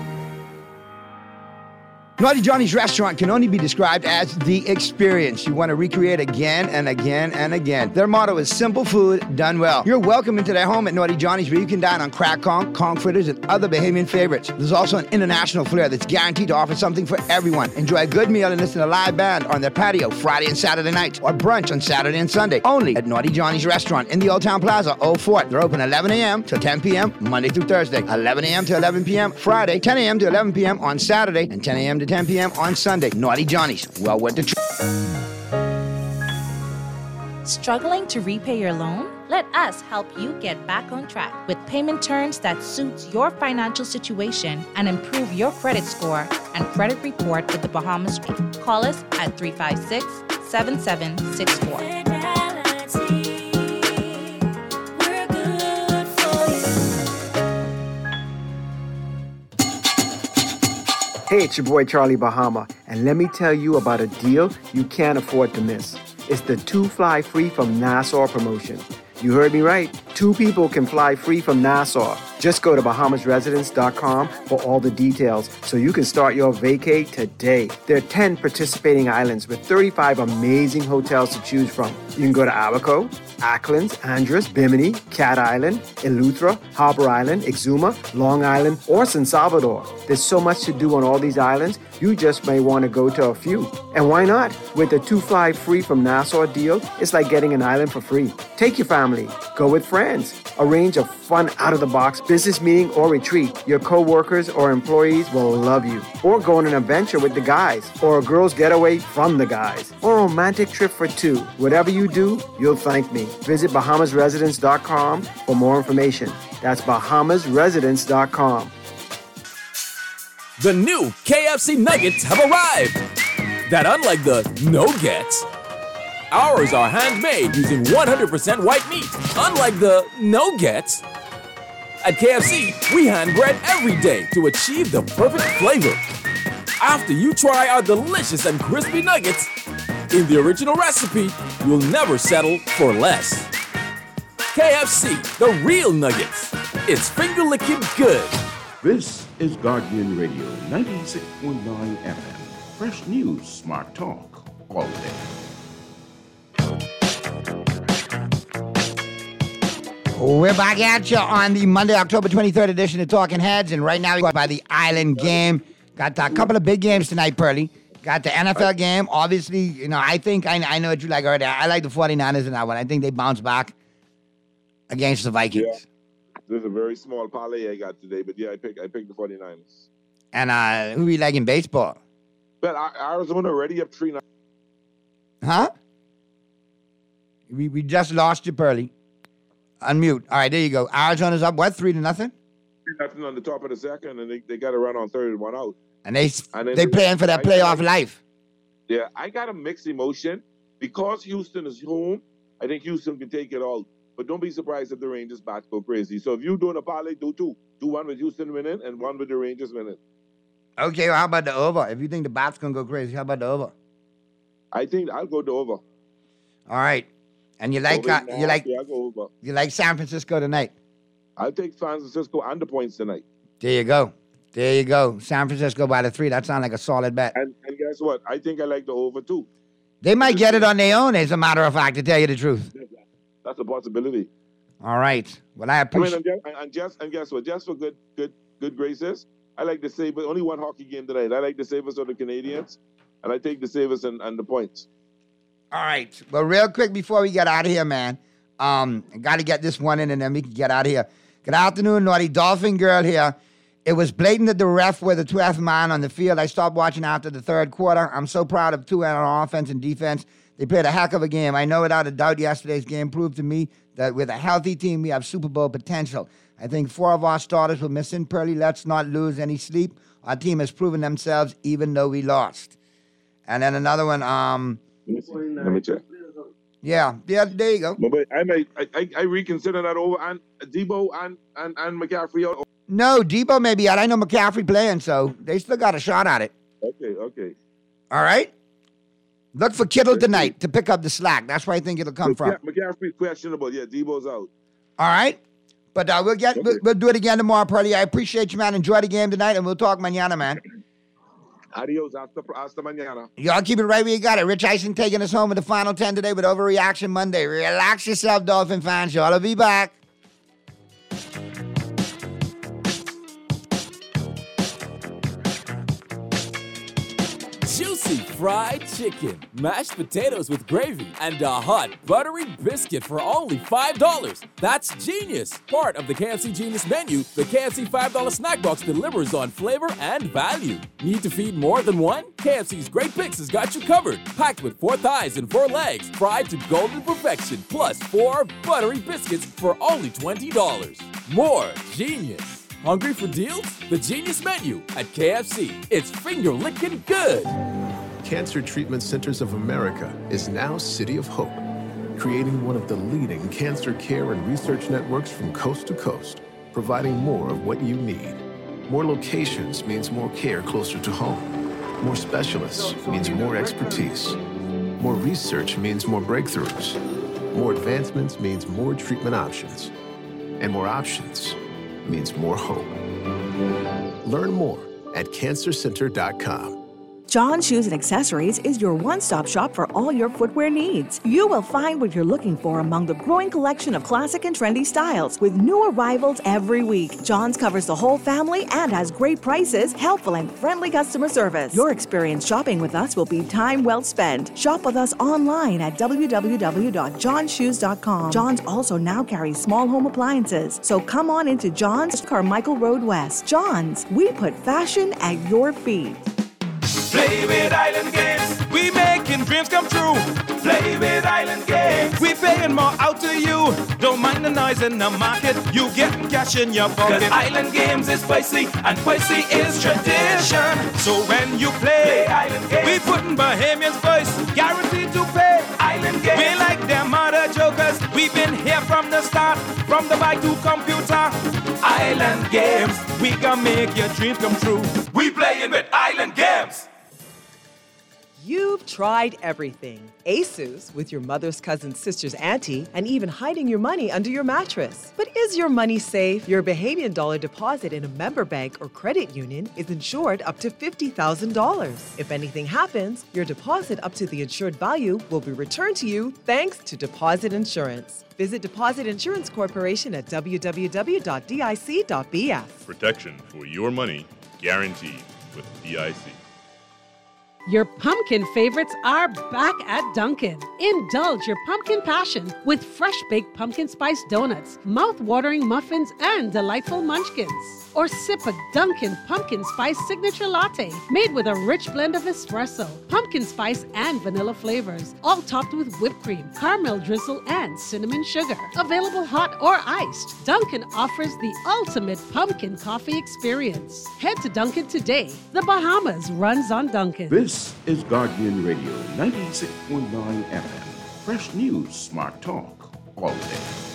[SPEAKER 5] Naughty Johnny's restaurant can only be described as the experience you want to recreate again and again and again. Their motto is simple food done well. You're welcome into their home at Naughty Johnny's, where you can dine on crack conch fritters, and other Bahamian favorites. There's also an international flair that's guaranteed to offer something for everyone. Enjoy a good meal and listen to a live band on their patio Friday and Saturday nights, or brunch on Saturday and Sunday. Only at Naughty Johnny's restaurant in the Old Town Plaza, Old Fort. They're open 11 a.m. till 10 p.m. Monday through Thursday, 11 a.m. to 11 p.m. Friday, 10 a.m. to 11 p.m. on Saturday, and 10 a.m. to 10 p.m. on Sunday. Naughty Johnny's, well worth the trip.
[SPEAKER 2] Struggling to repay your loan? Let us help you get back on track with payment terms that suits your financial situation and improve your credit score and credit report with the Bahamas Re. Call us at 356-7764.
[SPEAKER 22] Hey, it's your boy Charlie Bahama, and let me tell you about a deal you can't afford to miss. It's the 2 Fly Free from Nassau promotion. You heard me right. 2 people can fly free from Nassau. Just go to BahamasResidence.com for all the details so you can start your vacay today. There are 10 participating islands with 35 amazing hotels to choose from. You can go to Abaco, Acklands, Andros, Bimini, Cat Island, Eleuthera, Harbor Island, Exuma, Long Island, or San Salvador. There's so much to do on all these islands, you just may want to go to a few. And why not? With the 2 Fly Free from Nassau deal, it's like getting an island for free. Take your family. Go with friends. Arrange a fun, out-of-the-box business meeting or retreat. Your co-workers or employees will love you. Or go on an adventure with the guys. Or a girl's getaway from the guys. Or a romantic trip for 2. Whatever you do, you'll thank me. Visit BahamasResidence.com for more information. That's BahamasResidence.com.
[SPEAKER 13] The new KFC Nuggets have arrived. That unlike the no-gets, ours are handmade using 100% white meat, unlike the no-gets. At KFC, we hand bread every day to achieve the perfect flavor. After you try our delicious and crispy nuggets, in the original recipe, you'll never settle for less. KFC, the real nuggets. It's finger-licking good.
[SPEAKER 1] This is Guardian Radio 96.9 FM. Fresh news, smart talk, all day.
[SPEAKER 5] We're back at you on the Monday, October 23rd edition of Talking Heads, and right now we go by the Island game. Got a couple of big games tonight, Pearly. Got the NFL game. Obviously, you know, I think I know what you like already. I like the 49ers in that one. I think they bounce back against the Vikings.
[SPEAKER 19] Yeah. There's a very small parlay I got today, but yeah, I picked the 49ers.
[SPEAKER 5] And who you like in baseball?
[SPEAKER 19] But Arizona already up 3-0.
[SPEAKER 5] Huh? We just lost you, Pearly. Unmute. All right, there you go. Arizona's up, what, 3-0?
[SPEAKER 19] 3-0 on the top of the second, and they got a run on third and 1 out.
[SPEAKER 5] And they playing for that playoff life.
[SPEAKER 19] Yeah, I got a mixed emotion. Because Houston is home, I think Houston can take it all. But don't be surprised if the Rangers bats go crazy. So if you're doing a parlay, do 2. Do 1 with Houston winning and 1 with the Rangers winning.
[SPEAKER 5] Okay, well, how about the over? If you think the bats going to go crazy, how about the over?
[SPEAKER 19] I think I'll go the over.
[SPEAKER 5] All right. And you like
[SPEAKER 19] I'll go over.
[SPEAKER 5] You like San Francisco tonight?
[SPEAKER 19] I'll take San Francisco and the points tonight.
[SPEAKER 5] There you go. San Francisco by the 3. That sounds like a solid bet.
[SPEAKER 19] And guess what? I think I like the over too.
[SPEAKER 5] They might get it on their own, as a matter of fact, to tell you the truth.
[SPEAKER 19] That's a possibility.
[SPEAKER 5] All right. Well, I appreciate.
[SPEAKER 19] And guess what? Just for good graces, I like the Sabres. Only one hockey game tonight. I like the Sabres or the Canadians, and I take the Sabres and the points.
[SPEAKER 5] All right. Well, real quick before we get out of here, man, I got to get this one in, and then we can get out of here. Good afternoon, Naughty Dolphin Girl here. It was blatant that the ref were the 12th man on the field. I stopped watching after the third quarter. I'm so proud of Tua on offense and defense. They played a heck of a game. I know without a doubt yesterday's game proved to me that with a healthy team, we have Super Bowl potential. I think 4 of our starters were missing. Pearly, let's not lose any sleep. Our team has proven themselves even though we lost. And then another one.
[SPEAKER 19] Let me check.
[SPEAKER 5] Yeah, there you go.
[SPEAKER 19] But I reconsider that over and Debo and McCaffrey out.
[SPEAKER 5] No, Debo may be out. I know McCaffrey playing, so they still got a shot at it.
[SPEAKER 19] Okay.
[SPEAKER 5] All right? Look for Kittle tonight to pick up the slack. That's where I think it'll come from.
[SPEAKER 19] McCaffrey's questionable. Yeah, Debo's out.
[SPEAKER 5] All right. But we'll do it again tomorrow, Pearly. I appreciate you, man. Enjoy the game tonight, and we'll talk mañana, man.
[SPEAKER 19] Adios. Hasta mañana.
[SPEAKER 5] Y'all keep it right where you got it. Rich Eisen taking us home with the final 10 today with Overreaction Monday. Relax yourself, Dolphin fans. Y'all will be back.
[SPEAKER 13] Juicy fried chicken, mashed potatoes with gravy, and a hot buttery biscuit for only $5. That's genius! Part of the KFC Genius menu, the KFC $5 snack box delivers on flavor and value. Need to feed more than one? KFC's Great Picks has got you covered. Packed with 4 thighs and 4 legs, fried to golden perfection, plus 4 buttery biscuits for only $20. More genius! Hungry for deals? The Genius Menu at KFC. It's finger-licking good.
[SPEAKER 9] Cancer Treatment Centers of America is now City of Hope, creating one of the leading cancer care and research networks from coast to coast, providing more of what you need. More locations means more care closer to home. More specialists means more expertise. More research means more breakthroughs. More advancements means more treatment options. And more options means more hope. Learn more at cancercenter.com.
[SPEAKER 16] John Shoes and Accessories is your one-stop shop for all your footwear needs. You will find what you're looking for among the growing collection of classic and trendy styles with new arrivals every week. John's covers the whole family and has great prices, helpful and friendly customer service. Your experience shopping with us will be time well spent. Shop with us online at www.johnshoes.com. John's also now carries small home appliances, so come on into John's, Carmichael Road West. John's, we put fashion at your feet.
[SPEAKER 12] Play with Island Games, we making dreams come true. Play with Island Games, we paying more out to you. Don't mind the noise in the market, you getting cash in your pocket. 'Cause Island Games is spicy, and spicy is tradition. So when you play Island Games, we putting Bahamians first, guaranteed to pay. Island Games, we like them other jokers. We've been here from the start, from the bike to computer. Island Games, we can make your dreams come true. We playing with Island Games.
[SPEAKER 11] You've tried everything. ASUS with your mother's cousin's sister's auntie, and even hiding your money under your mattress. But is your money safe? Your Bahamian dollar deposit in a member bank or credit union is insured up to $50,000. If anything happens, your deposit up to the insured value will be returned to you thanks to Deposit Insurance. Visit Deposit Insurance Corporation at www.dic.bf.
[SPEAKER 10] Protection for your money guaranteed with DIC.
[SPEAKER 8] Your pumpkin favorites are back at Dunkin'. Indulge your pumpkin passion with fresh-baked pumpkin spice donuts, mouth-watering muffins, and delightful munchkins. Or sip a Dunkin' pumpkin spice signature latte made with a rich blend of espresso, pumpkin spice, and vanilla flavors, all topped with whipped cream, caramel drizzle, and cinnamon sugar. Available hot or iced, Dunkin' offers the ultimate pumpkin coffee experience. Head to Dunkin' today. The Bahamas runs on Dunkin'.
[SPEAKER 1] This is Guardian Radio 96.9 FM. Fresh news, smart talk, all day.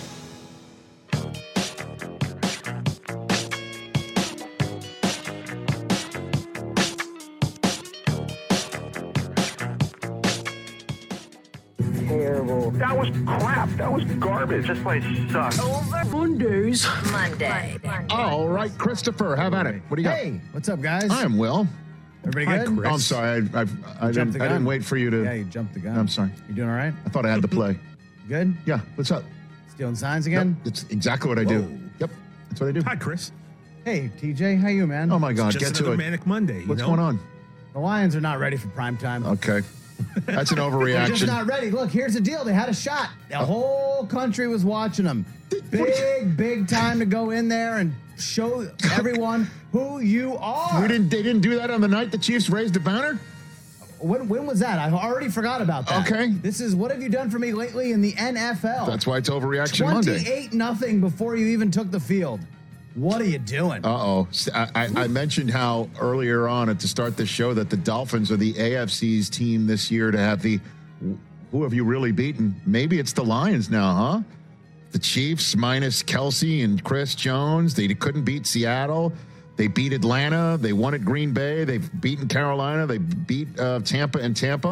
[SPEAKER 3] Terrible. That was crap. That was garbage. This place sucks.
[SPEAKER 7] Over
[SPEAKER 3] Mondays.
[SPEAKER 7] Monday.
[SPEAKER 23] All right, Christopher, have at it. What do you got?
[SPEAKER 7] Hey, what's up, guys?
[SPEAKER 23] I am Will.
[SPEAKER 7] Everybody good?
[SPEAKER 23] Oh, I'm sorry. I didn't wait for you to.
[SPEAKER 7] Yeah, you jumped the gun.
[SPEAKER 23] I'm sorry.
[SPEAKER 7] You doing all right?
[SPEAKER 23] I thought I had to play.
[SPEAKER 7] Good?
[SPEAKER 23] Yeah. What's up?
[SPEAKER 7] Stealing signs again?
[SPEAKER 23] Yep, that's exactly what I do. Yep. That's what I do.
[SPEAKER 7] Hi, Chris. Hey, TJ, how you, man?
[SPEAKER 23] Oh my God,
[SPEAKER 7] It's just
[SPEAKER 23] get to
[SPEAKER 7] another
[SPEAKER 23] it.
[SPEAKER 7] Manic Monday.
[SPEAKER 23] What's going on?
[SPEAKER 7] The Lions are not ready for prime time.
[SPEAKER 23] Okay. That's an
[SPEAKER 7] They're
[SPEAKER 23] overreaction.
[SPEAKER 7] just not ready. Look, here's the deal. They had a shot. The whole country was watching them. Big time to go in there and show everyone who you are.
[SPEAKER 23] They didn't do that on the night the Chiefs raised the banner?
[SPEAKER 7] When was that? I already forgot about that.
[SPEAKER 23] Okay.
[SPEAKER 7] This is what have you done for me lately in the NFL?
[SPEAKER 23] That's why it's overreaction Monday.
[SPEAKER 7] 28-0 before you even took the field. What are you doing?
[SPEAKER 23] Uh-oh. I mentioned how earlier on at the start of the show that the Dolphins are the AFC's team this year to have the who have you really beaten? Maybe it's the Lions now, huh? The Chiefs minus Kelsey and Chris Jones. They couldn't beat Seattle. They beat Atlanta. They won at Green Bay. They've beaten Carolina. They beat Tampa and Tampa.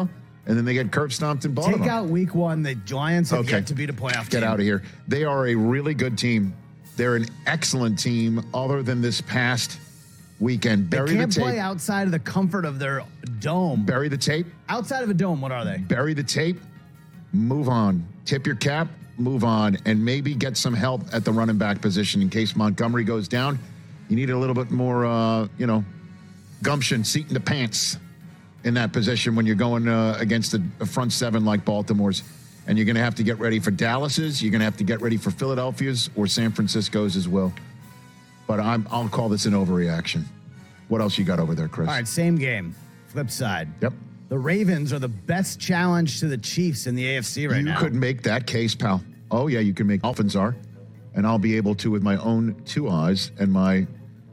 [SPEAKER 23] and then they get curb stomped in Baltimore.
[SPEAKER 7] Take out week 1. The Giants have yet to beat a playoff team.
[SPEAKER 23] Get out of here. They are a really good team. They're an excellent team other than this past weekend.
[SPEAKER 7] They
[SPEAKER 23] Bury
[SPEAKER 7] can't
[SPEAKER 23] the tape.
[SPEAKER 7] play outside of the comfort of their dome.
[SPEAKER 23] Bury the tape.
[SPEAKER 7] Outside of a dome, what are they?
[SPEAKER 23] Bury the tape. Move on. Tip your cap. Move on. And maybe get some help at the running back position in case Montgomery goes down. You need a little bit more, gumption, seat in the pants in that position when you're going against a front seven like Baltimore's. And you're going to have to get ready for Dallas's. You're going to have to get ready for Philadelphia's or San Francisco's as well. But I'll call this an overreaction. What else you got over there, Chris?
[SPEAKER 7] All right, same game. Flip side.
[SPEAKER 23] Yep.
[SPEAKER 7] The Ravens are the best challenge to the Chiefs in the AFC right now.
[SPEAKER 23] You could make that case, pal. Oh, yeah, you can make Dolphins are. And I'll be able to, with my own 2 eyes and my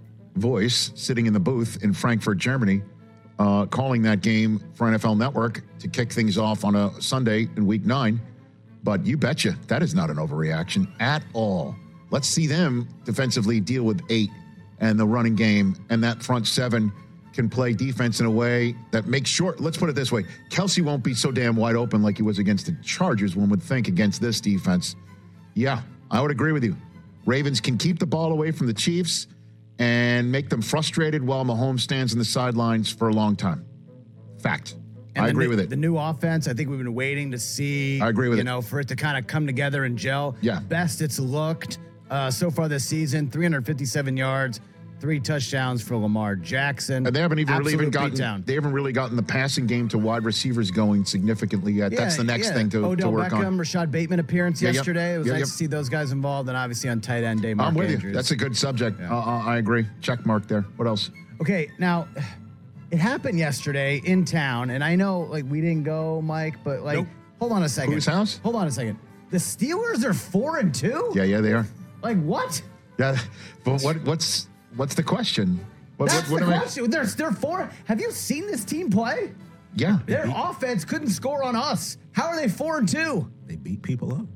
[SPEAKER 23] voice, sitting in the booth in Frankfurt, Germany, calling that game for NFL Network to kick things off on a Sunday in Week 9. But you betcha, that is not an overreaction at all. Let's see them defensively deal with 8 and the running game, and that front 7 can play defense in a way that makes sure, let's put it this way, Kelsey won't be so damn wide open like he was against the Chargers, one would think, against this defense. Yeah, I would agree with you. Ravens can keep the ball away from the Chiefs and make them frustrated while Mahomes stands in the sidelines for a long time. Fact.
[SPEAKER 7] And
[SPEAKER 23] I agree with it.
[SPEAKER 7] The new offense, I think we've been waiting to see.
[SPEAKER 23] I agree with it.
[SPEAKER 7] For it to kind of come together and gel.
[SPEAKER 23] Yeah.
[SPEAKER 7] Best it's looked so far this season. 357 yards, 3 touchdowns for Lamar Jackson.
[SPEAKER 23] And they haven't even
[SPEAKER 7] Absolute
[SPEAKER 23] really gotten.
[SPEAKER 7] beatdown.
[SPEAKER 23] They haven't really gotten the passing game to wide receivers going significantly yet. That's the next thing to
[SPEAKER 7] Odell
[SPEAKER 23] work
[SPEAKER 7] Beckham,
[SPEAKER 23] on.
[SPEAKER 7] Rashad Bateman appearance yesterday. It was
[SPEAKER 23] Yeah,
[SPEAKER 7] nice to see those guys involved, and obviously on tight end, DeMarc
[SPEAKER 23] I'm with
[SPEAKER 7] Andrews.
[SPEAKER 23] you. That's a good subject. I agree. Check mark there. What else?
[SPEAKER 7] Okay, now it happened yesterday in town, and I know we didn't go, Mike, but hold on a second.
[SPEAKER 23] Whose house?
[SPEAKER 7] Hold on a second. The Steelers are 4-2.
[SPEAKER 23] Yeah, they are.
[SPEAKER 7] What?
[SPEAKER 23] Yeah, but what's the question?
[SPEAKER 7] That's the question. They're 4. Have you seen this team play?
[SPEAKER 23] Yeah.
[SPEAKER 7] Their offense couldn't score on us. How are they 4-2?
[SPEAKER 14] They beat people up.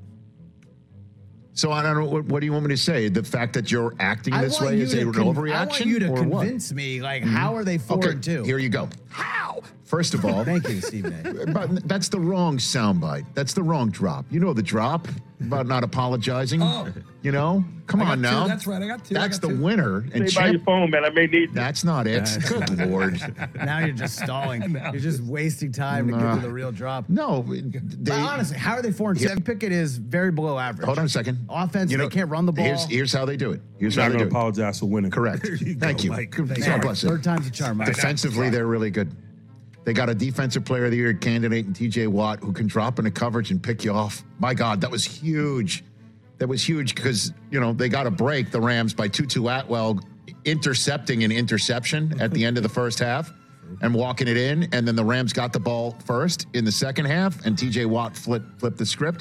[SPEAKER 23] So I don't know. What do you want me to say? The fact that you're acting this way is an overreaction?
[SPEAKER 7] I want you to
[SPEAKER 23] or
[SPEAKER 7] convince me, how are they 4-2?
[SPEAKER 23] Here you go. How? First of all.
[SPEAKER 7] Thank you, Stephen A.
[SPEAKER 23] But that's the wrong soundbite. That's the wrong drop. You know the drop about not apologizing.
[SPEAKER 14] Oh.
[SPEAKER 23] You know? Come
[SPEAKER 14] I
[SPEAKER 23] on
[SPEAKER 14] got
[SPEAKER 23] now.
[SPEAKER 14] 2. That's right. I got 2.
[SPEAKER 23] That's the winner. And
[SPEAKER 20] Stay by your phone, man. I may need.
[SPEAKER 23] That's not it. Good Lord.
[SPEAKER 7] Now you're just stalling. You're just wasting time to give you the real drop.
[SPEAKER 23] No.
[SPEAKER 7] But honestly, how are they 4-2? Pickett is very below average.
[SPEAKER 23] Hold on a second.
[SPEAKER 7] Offense, they can't run the ball.
[SPEAKER 23] Here's how they do it. Here's
[SPEAKER 14] You're
[SPEAKER 23] how
[SPEAKER 14] not
[SPEAKER 23] they
[SPEAKER 14] going
[SPEAKER 23] do
[SPEAKER 14] to
[SPEAKER 23] it.
[SPEAKER 14] apologize for winning.
[SPEAKER 23] Correct. Thank you.
[SPEAKER 14] Mike.
[SPEAKER 23] God bless it.
[SPEAKER 7] Third time's a charm. Mike.
[SPEAKER 23] Defensively, they're really good. They got a Defensive Player of the Year candidate in TJ Watt who can drop into coverage and pick you off. My God, that was huge. That was huge because, they got a break, the Rams, by Tutu Atwell intercepting an interception at the end of the first half and walking it in. And then the Rams got the ball first in the second half, and TJ Watt flipped the script.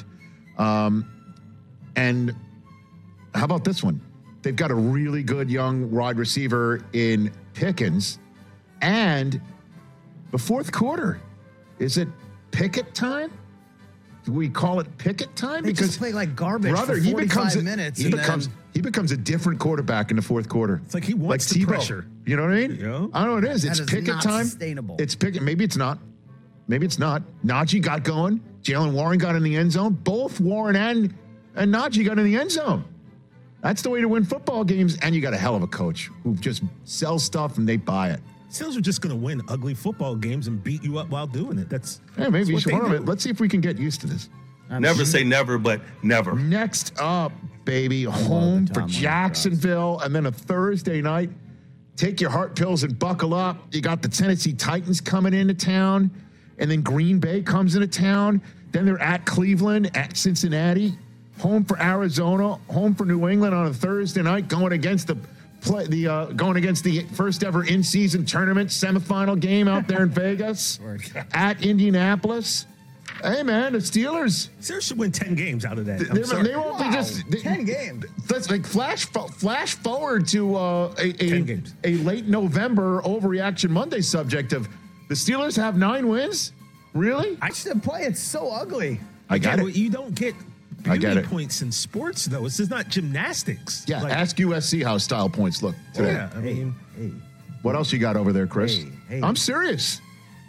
[SPEAKER 23] And how about this one? They've got a really good young wide receiver in Pickens. And the fourth quarter, is it Pickett time? Do we call it Pickett time?
[SPEAKER 7] They just play like garbage
[SPEAKER 23] brother,
[SPEAKER 7] for 45 minutes.
[SPEAKER 23] He becomes a different quarterback in the fourth quarter.
[SPEAKER 14] It's like he wants
[SPEAKER 23] like
[SPEAKER 14] the
[SPEAKER 23] Tebow.
[SPEAKER 14] pressure.
[SPEAKER 23] You know what I mean?
[SPEAKER 14] Yeah.
[SPEAKER 23] I don't know what it is.
[SPEAKER 7] That
[SPEAKER 23] It's
[SPEAKER 7] is
[SPEAKER 23] Pickett
[SPEAKER 7] not
[SPEAKER 23] time.
[SPEAKER 7] sustainable.
[SPEAKER 23] It's Pickett. Maybe it's not. Maybe it's not. Najee got going. Jalen Warren got in the end zone. Both Warren and Najee got in the end zone. That's the way to win football games. And you got a hell of a coach who just sells stuff and they buy it.
[SPEAKER 14] Steelers are just going to win ugly football games and beat you up while doing it.
[SPEAKER 23] Maybe you should
[SPEAKER 14] what they do.
[SPEAKER 23] Let's see if we can get used to this.
[SPEAKER 14] Never say never, but never.
[SPEAKER 23] Next up, baby, home for Jacksonville, and then a Thursday night. Take your heart pills and buckle up. You got the Tennessee Titans coming into town, and then Green Bay comes into town. Then they're at Cleveland, at Cincinnati, home for Arizona, home for New England on a Thursday night, going against the first ever in-season tournament semifinal game out there in Vegas, at Indianapolis. Hey, man, the Steelers.
[SPEAKER 14] Steelers should win 10 games out of that.
[SPEAKER 23] They won't be just
[SPEAKER 7] 10 games.
[SPEAKER 23] That's like flash forward to a late November overreaction Monday subject of the Steelers have 9 wins. Really?
[SPEAKER 7] I should play. It's so ugly.
[SPEAKER 23] I get it.
[SPEAKER 14] You don't get
[SPEAKER 23] I get it.
[SPEAKER 14] points in sports though. This is not gymnastics.
[SPEAKER 23] Yeah. Ask USC how style points look today.
[SPEAKER 14] Yeah. I mean,
[SPEAKER 23] What else you got over there, Chris?
[SPEAKER 7] Hey.
[SPEAKER 23] I'm serious.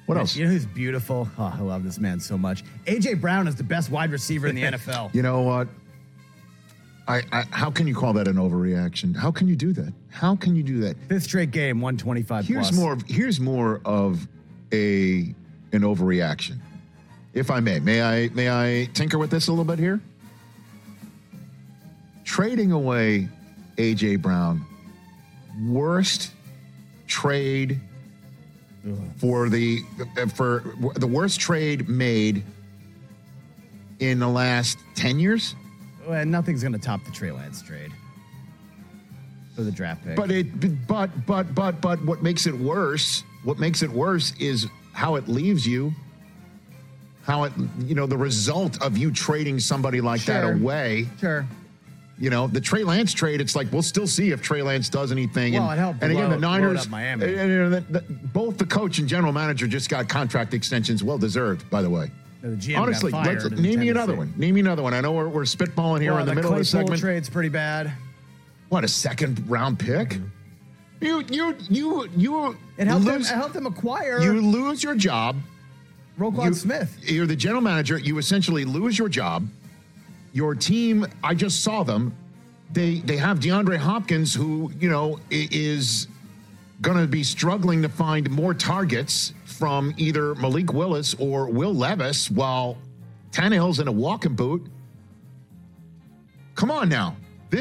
[SPEAKER 23] What else?
[SPEAKER 7] You know who's beautiful? Oh, I love this man so much. A.J. Brown is the best wide receiver in the NFL.
[SPEAKER 23] You know what? How can you call that an overreaction? How can you do that? How can you do that?
[SPEAKER 7] Fifth straight game, 125
[SPEAKER 23] Here's
[SPEAKER 7] plus.
[SPEAKER 23] Here's more of an overreaction. If I may I tinker with this a little bit here? Trading away A.J. Brown, worst trade for the worst trade made in the last 10 years?
[SPEAKER 7] Well, nothing's going to top the Trey Lance trade for the draft pick.
[SPEAKER 23] But what makes it worse? What makes it worse is how it leaves you. How the result of you trading somebody like that away.
[SPEAKER 7] Sure.
[SPEAKER 23] The Trey Lance trade, it's like, we'll still see if Trey Lance does anything.
[SPEAKER 7] Well, it helped
[SPEAKER 23] and again, the Niners,
[SPEAKER 7] up Miami.
[SPEAKER 23] Both the coach and general manager just got contract extensions, well deserved, by the way.
[SPEAKER 7] The GM
[SPEAKER 23] Honestly,
[SPEAKER 7] got fired
[SPEAKER 23] name me another one. Name me another one. I know we're spitballing here in the middle of the segment.
[SPEAKER 7] Trade's pretty bad.
[SPEAKER 23] What, a second round pick?
[SPEAKER 7] It helped them acquire.
[SPEAKER 23] You lose your job.
[SPEAKER 7] Roquan Smith.
[SPEAKER 23] You're the general manager. You essentially lose your job. Your team, I just saw them. They have DeAndre Hopkins, who, is going to be struggling to find more targets from either Malik Willis or Will Levis while Tannehill's in a walking boot. Come on now.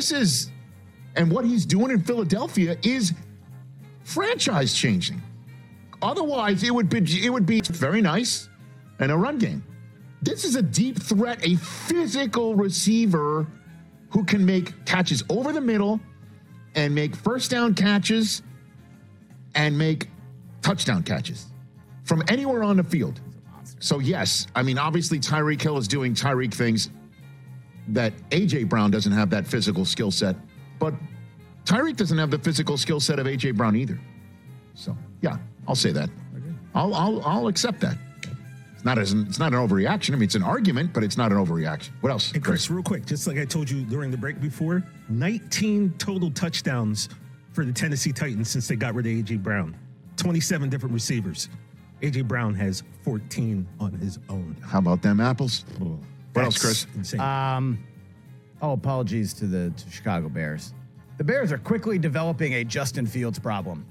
[SPEAKER 23] And what he's doing in Philadelphia is franchise changing. Otherwise, it would be very nice and a run game. This is a deep threat, a physical receiver who can make catches over the middle and make first down catches and make touchdown catches from anywhere on the field. So, yes, obviously Tyreek Hill is doing Tyreek things that A.J. Brown doesn't have that physical skill set, but Tyreek doesn't have the physical skill set of A.J. Brown either. So, yeah, I'll say that. I'll accept that. It's not an overreaction. It's an argument, but it's not an overreaction. What else?
[SPEAKER 14] Hey, Chris, real quick, just like I told you during the break before, 19 total touchdowns for the Tennessee Titans since they got rid of A.J. Brown. 27 different receivers. A.J. Brown has 14 on his own.
[SPEAKER 23] How about them apples? What else, Chris?
[SPEAKER 14] Insane.
[SPEAKER 7] Apologies to Chicago Bears. The Bears are quickly developing a Justin Fields problem.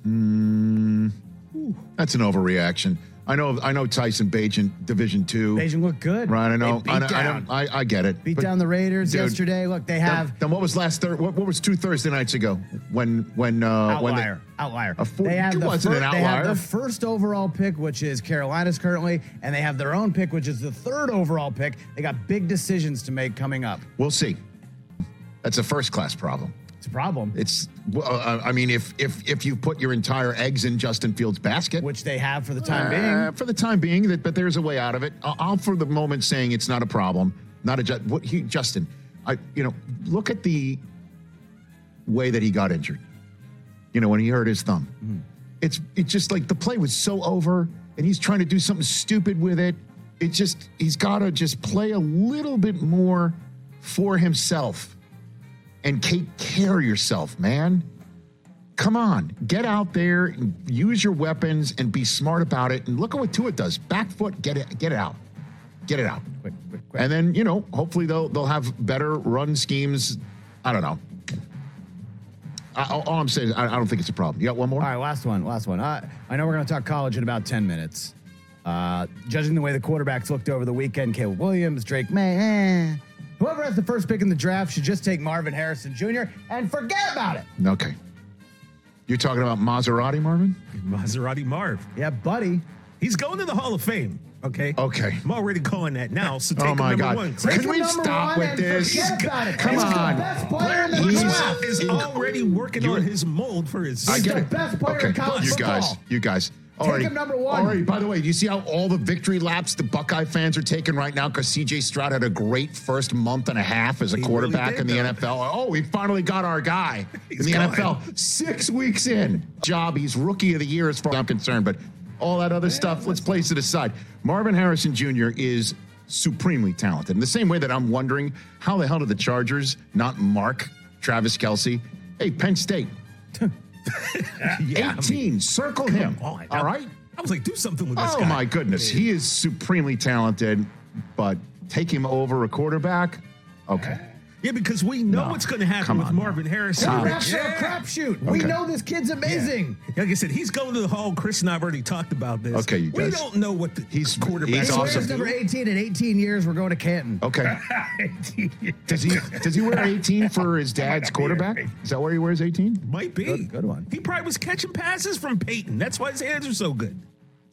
[SPEAKER 23] That's an overreaction. I know Tyson Bagent, Division II.
[SPEAKER 7] Bagent looked good.
[SPEAKER 23] Right, I know.
[SPEAKER 7] I
[SPEAKER 23] I get it.
[SPEAKER 7] Beat down the Raiders yesterday. Look, they have.
[SPEAKER 23] Then what was what was 2 Thursday nights ago when
[SPEAKER 7] outlier. They have
[SPEAKER 23] an outlier.
[SPEAKER 7] They have the first overall pick, which is Carolina's currently, and they have their own pick, which is the third overall pick. They got big decisions to make coming up.
[SPEAKER 23] We'll see. That's a first-class problem.
[SPEAKER 7] It's a problem.
[SPEAKER 23] It's, if you put your entire eggs in Justin Fields' basket,
[SPEAKER 7] which they have for the time being.
[SPEAKER 23] For the time being, but there's a way out of it. I'll for the moment saying it's not a problem. Justin. Look at the way that he got injured. When he hurt his thumb. Mm-hmm. It's just like the play was so over, and he's trying to do something stupid with it. He's got to just play a little bit more for himself. And take care of yourself, man. Come on, get out there and use your weapons and be smart about it. And look at what Tua does. Back foot, get it out. Get it out.
[SPEAKER 7] Quick.
[SPEAKER 23] And then, hopefully they'll have better run schemes. I don't know. All I'm saying is I don't think it's a problem. You got one more?
[SPEAKER 7] All right, last one. I know we're going to talk college in about 10 minutes. Judging the way the quarterbacks looked over the weekend, Caleb Williams, Drake May, whoever has the first pick in the draft should just take Marvin Harrison Jr. and forget about it.
[SPEAKER 23] Okay. You're talking about Maserati, Marvin?
[SPEAKER 14] Maserati Marv.
[SPEAKER 7] Yeah, buddy.
[SPEAKER 14] He's going to the Hall of Fame, okay?
[SPEAKER 23] Okay.
[SPEAKER 14] I'm already calling that now, so take him number one.
[SPEAKER 23] Can we stop with this? Come on.
[SPEAKER 14] He is already working on his mold for his...
[SPEAKER 23] I get it.
[SPEAKER 7] Best player in college football.
[SPEAKER 23] You guys.
[SPEAKER 7] Take him number one.
[SPEAKER 23] All right, by the way, do you see how all the victory laps the Buckeye fans are taking right now because C.J. Stroud had a great first month and a half as a quarterback in the NFL? Oh, we finally got our guy in the NFL. 6 weeks in. He's rookie of the year as far as I'm concerned, but all that other stuff, let's place it aside. Marvin Harrison Jr. is supremely talented. In the same way that I'm wondering, how the hell did the Chargers not mark Travis Kelce? Hey, Penn State. 18, circle him. All right.
[SPEAKER 14] I was like, do something with this guy.
[SPEAKER 23] Oh, my goodness. He is supremely talented, but take him over a quarterback? Okay.
[SPEAKER 14] Yeah, because we know what's going to happen with Marvin Harrison.
[SPEAKER 7] Quarterbacks are a crapshoot. We know this kid's amazing.
[SPEAKER 14] Yeah. Like I said, he's going to the Hall. Chris and I have already talked about this.
[SPEAKER 23] Okay, you
[SPEAKER 14] We
[SPEAKER 23] guys.
[SPEAKER 14] don't know what the quarterback
[SPEAKER 23] he's
[SPEAKER 14] is.
[SPEAKER 23] awesome.
[SPEAKER 7] Number 18 in 18 years, we're going to Canton.
[SPEAKER 23] Okay. Does he wear 18 for his dad's quarterback? Is that where he wears 18?
[SPEAKER 14] Might be.
[SPEAKER 7] Good one.
[SPEAKER 14] He probably was catching passes from Peyton. That's why his hands are so good.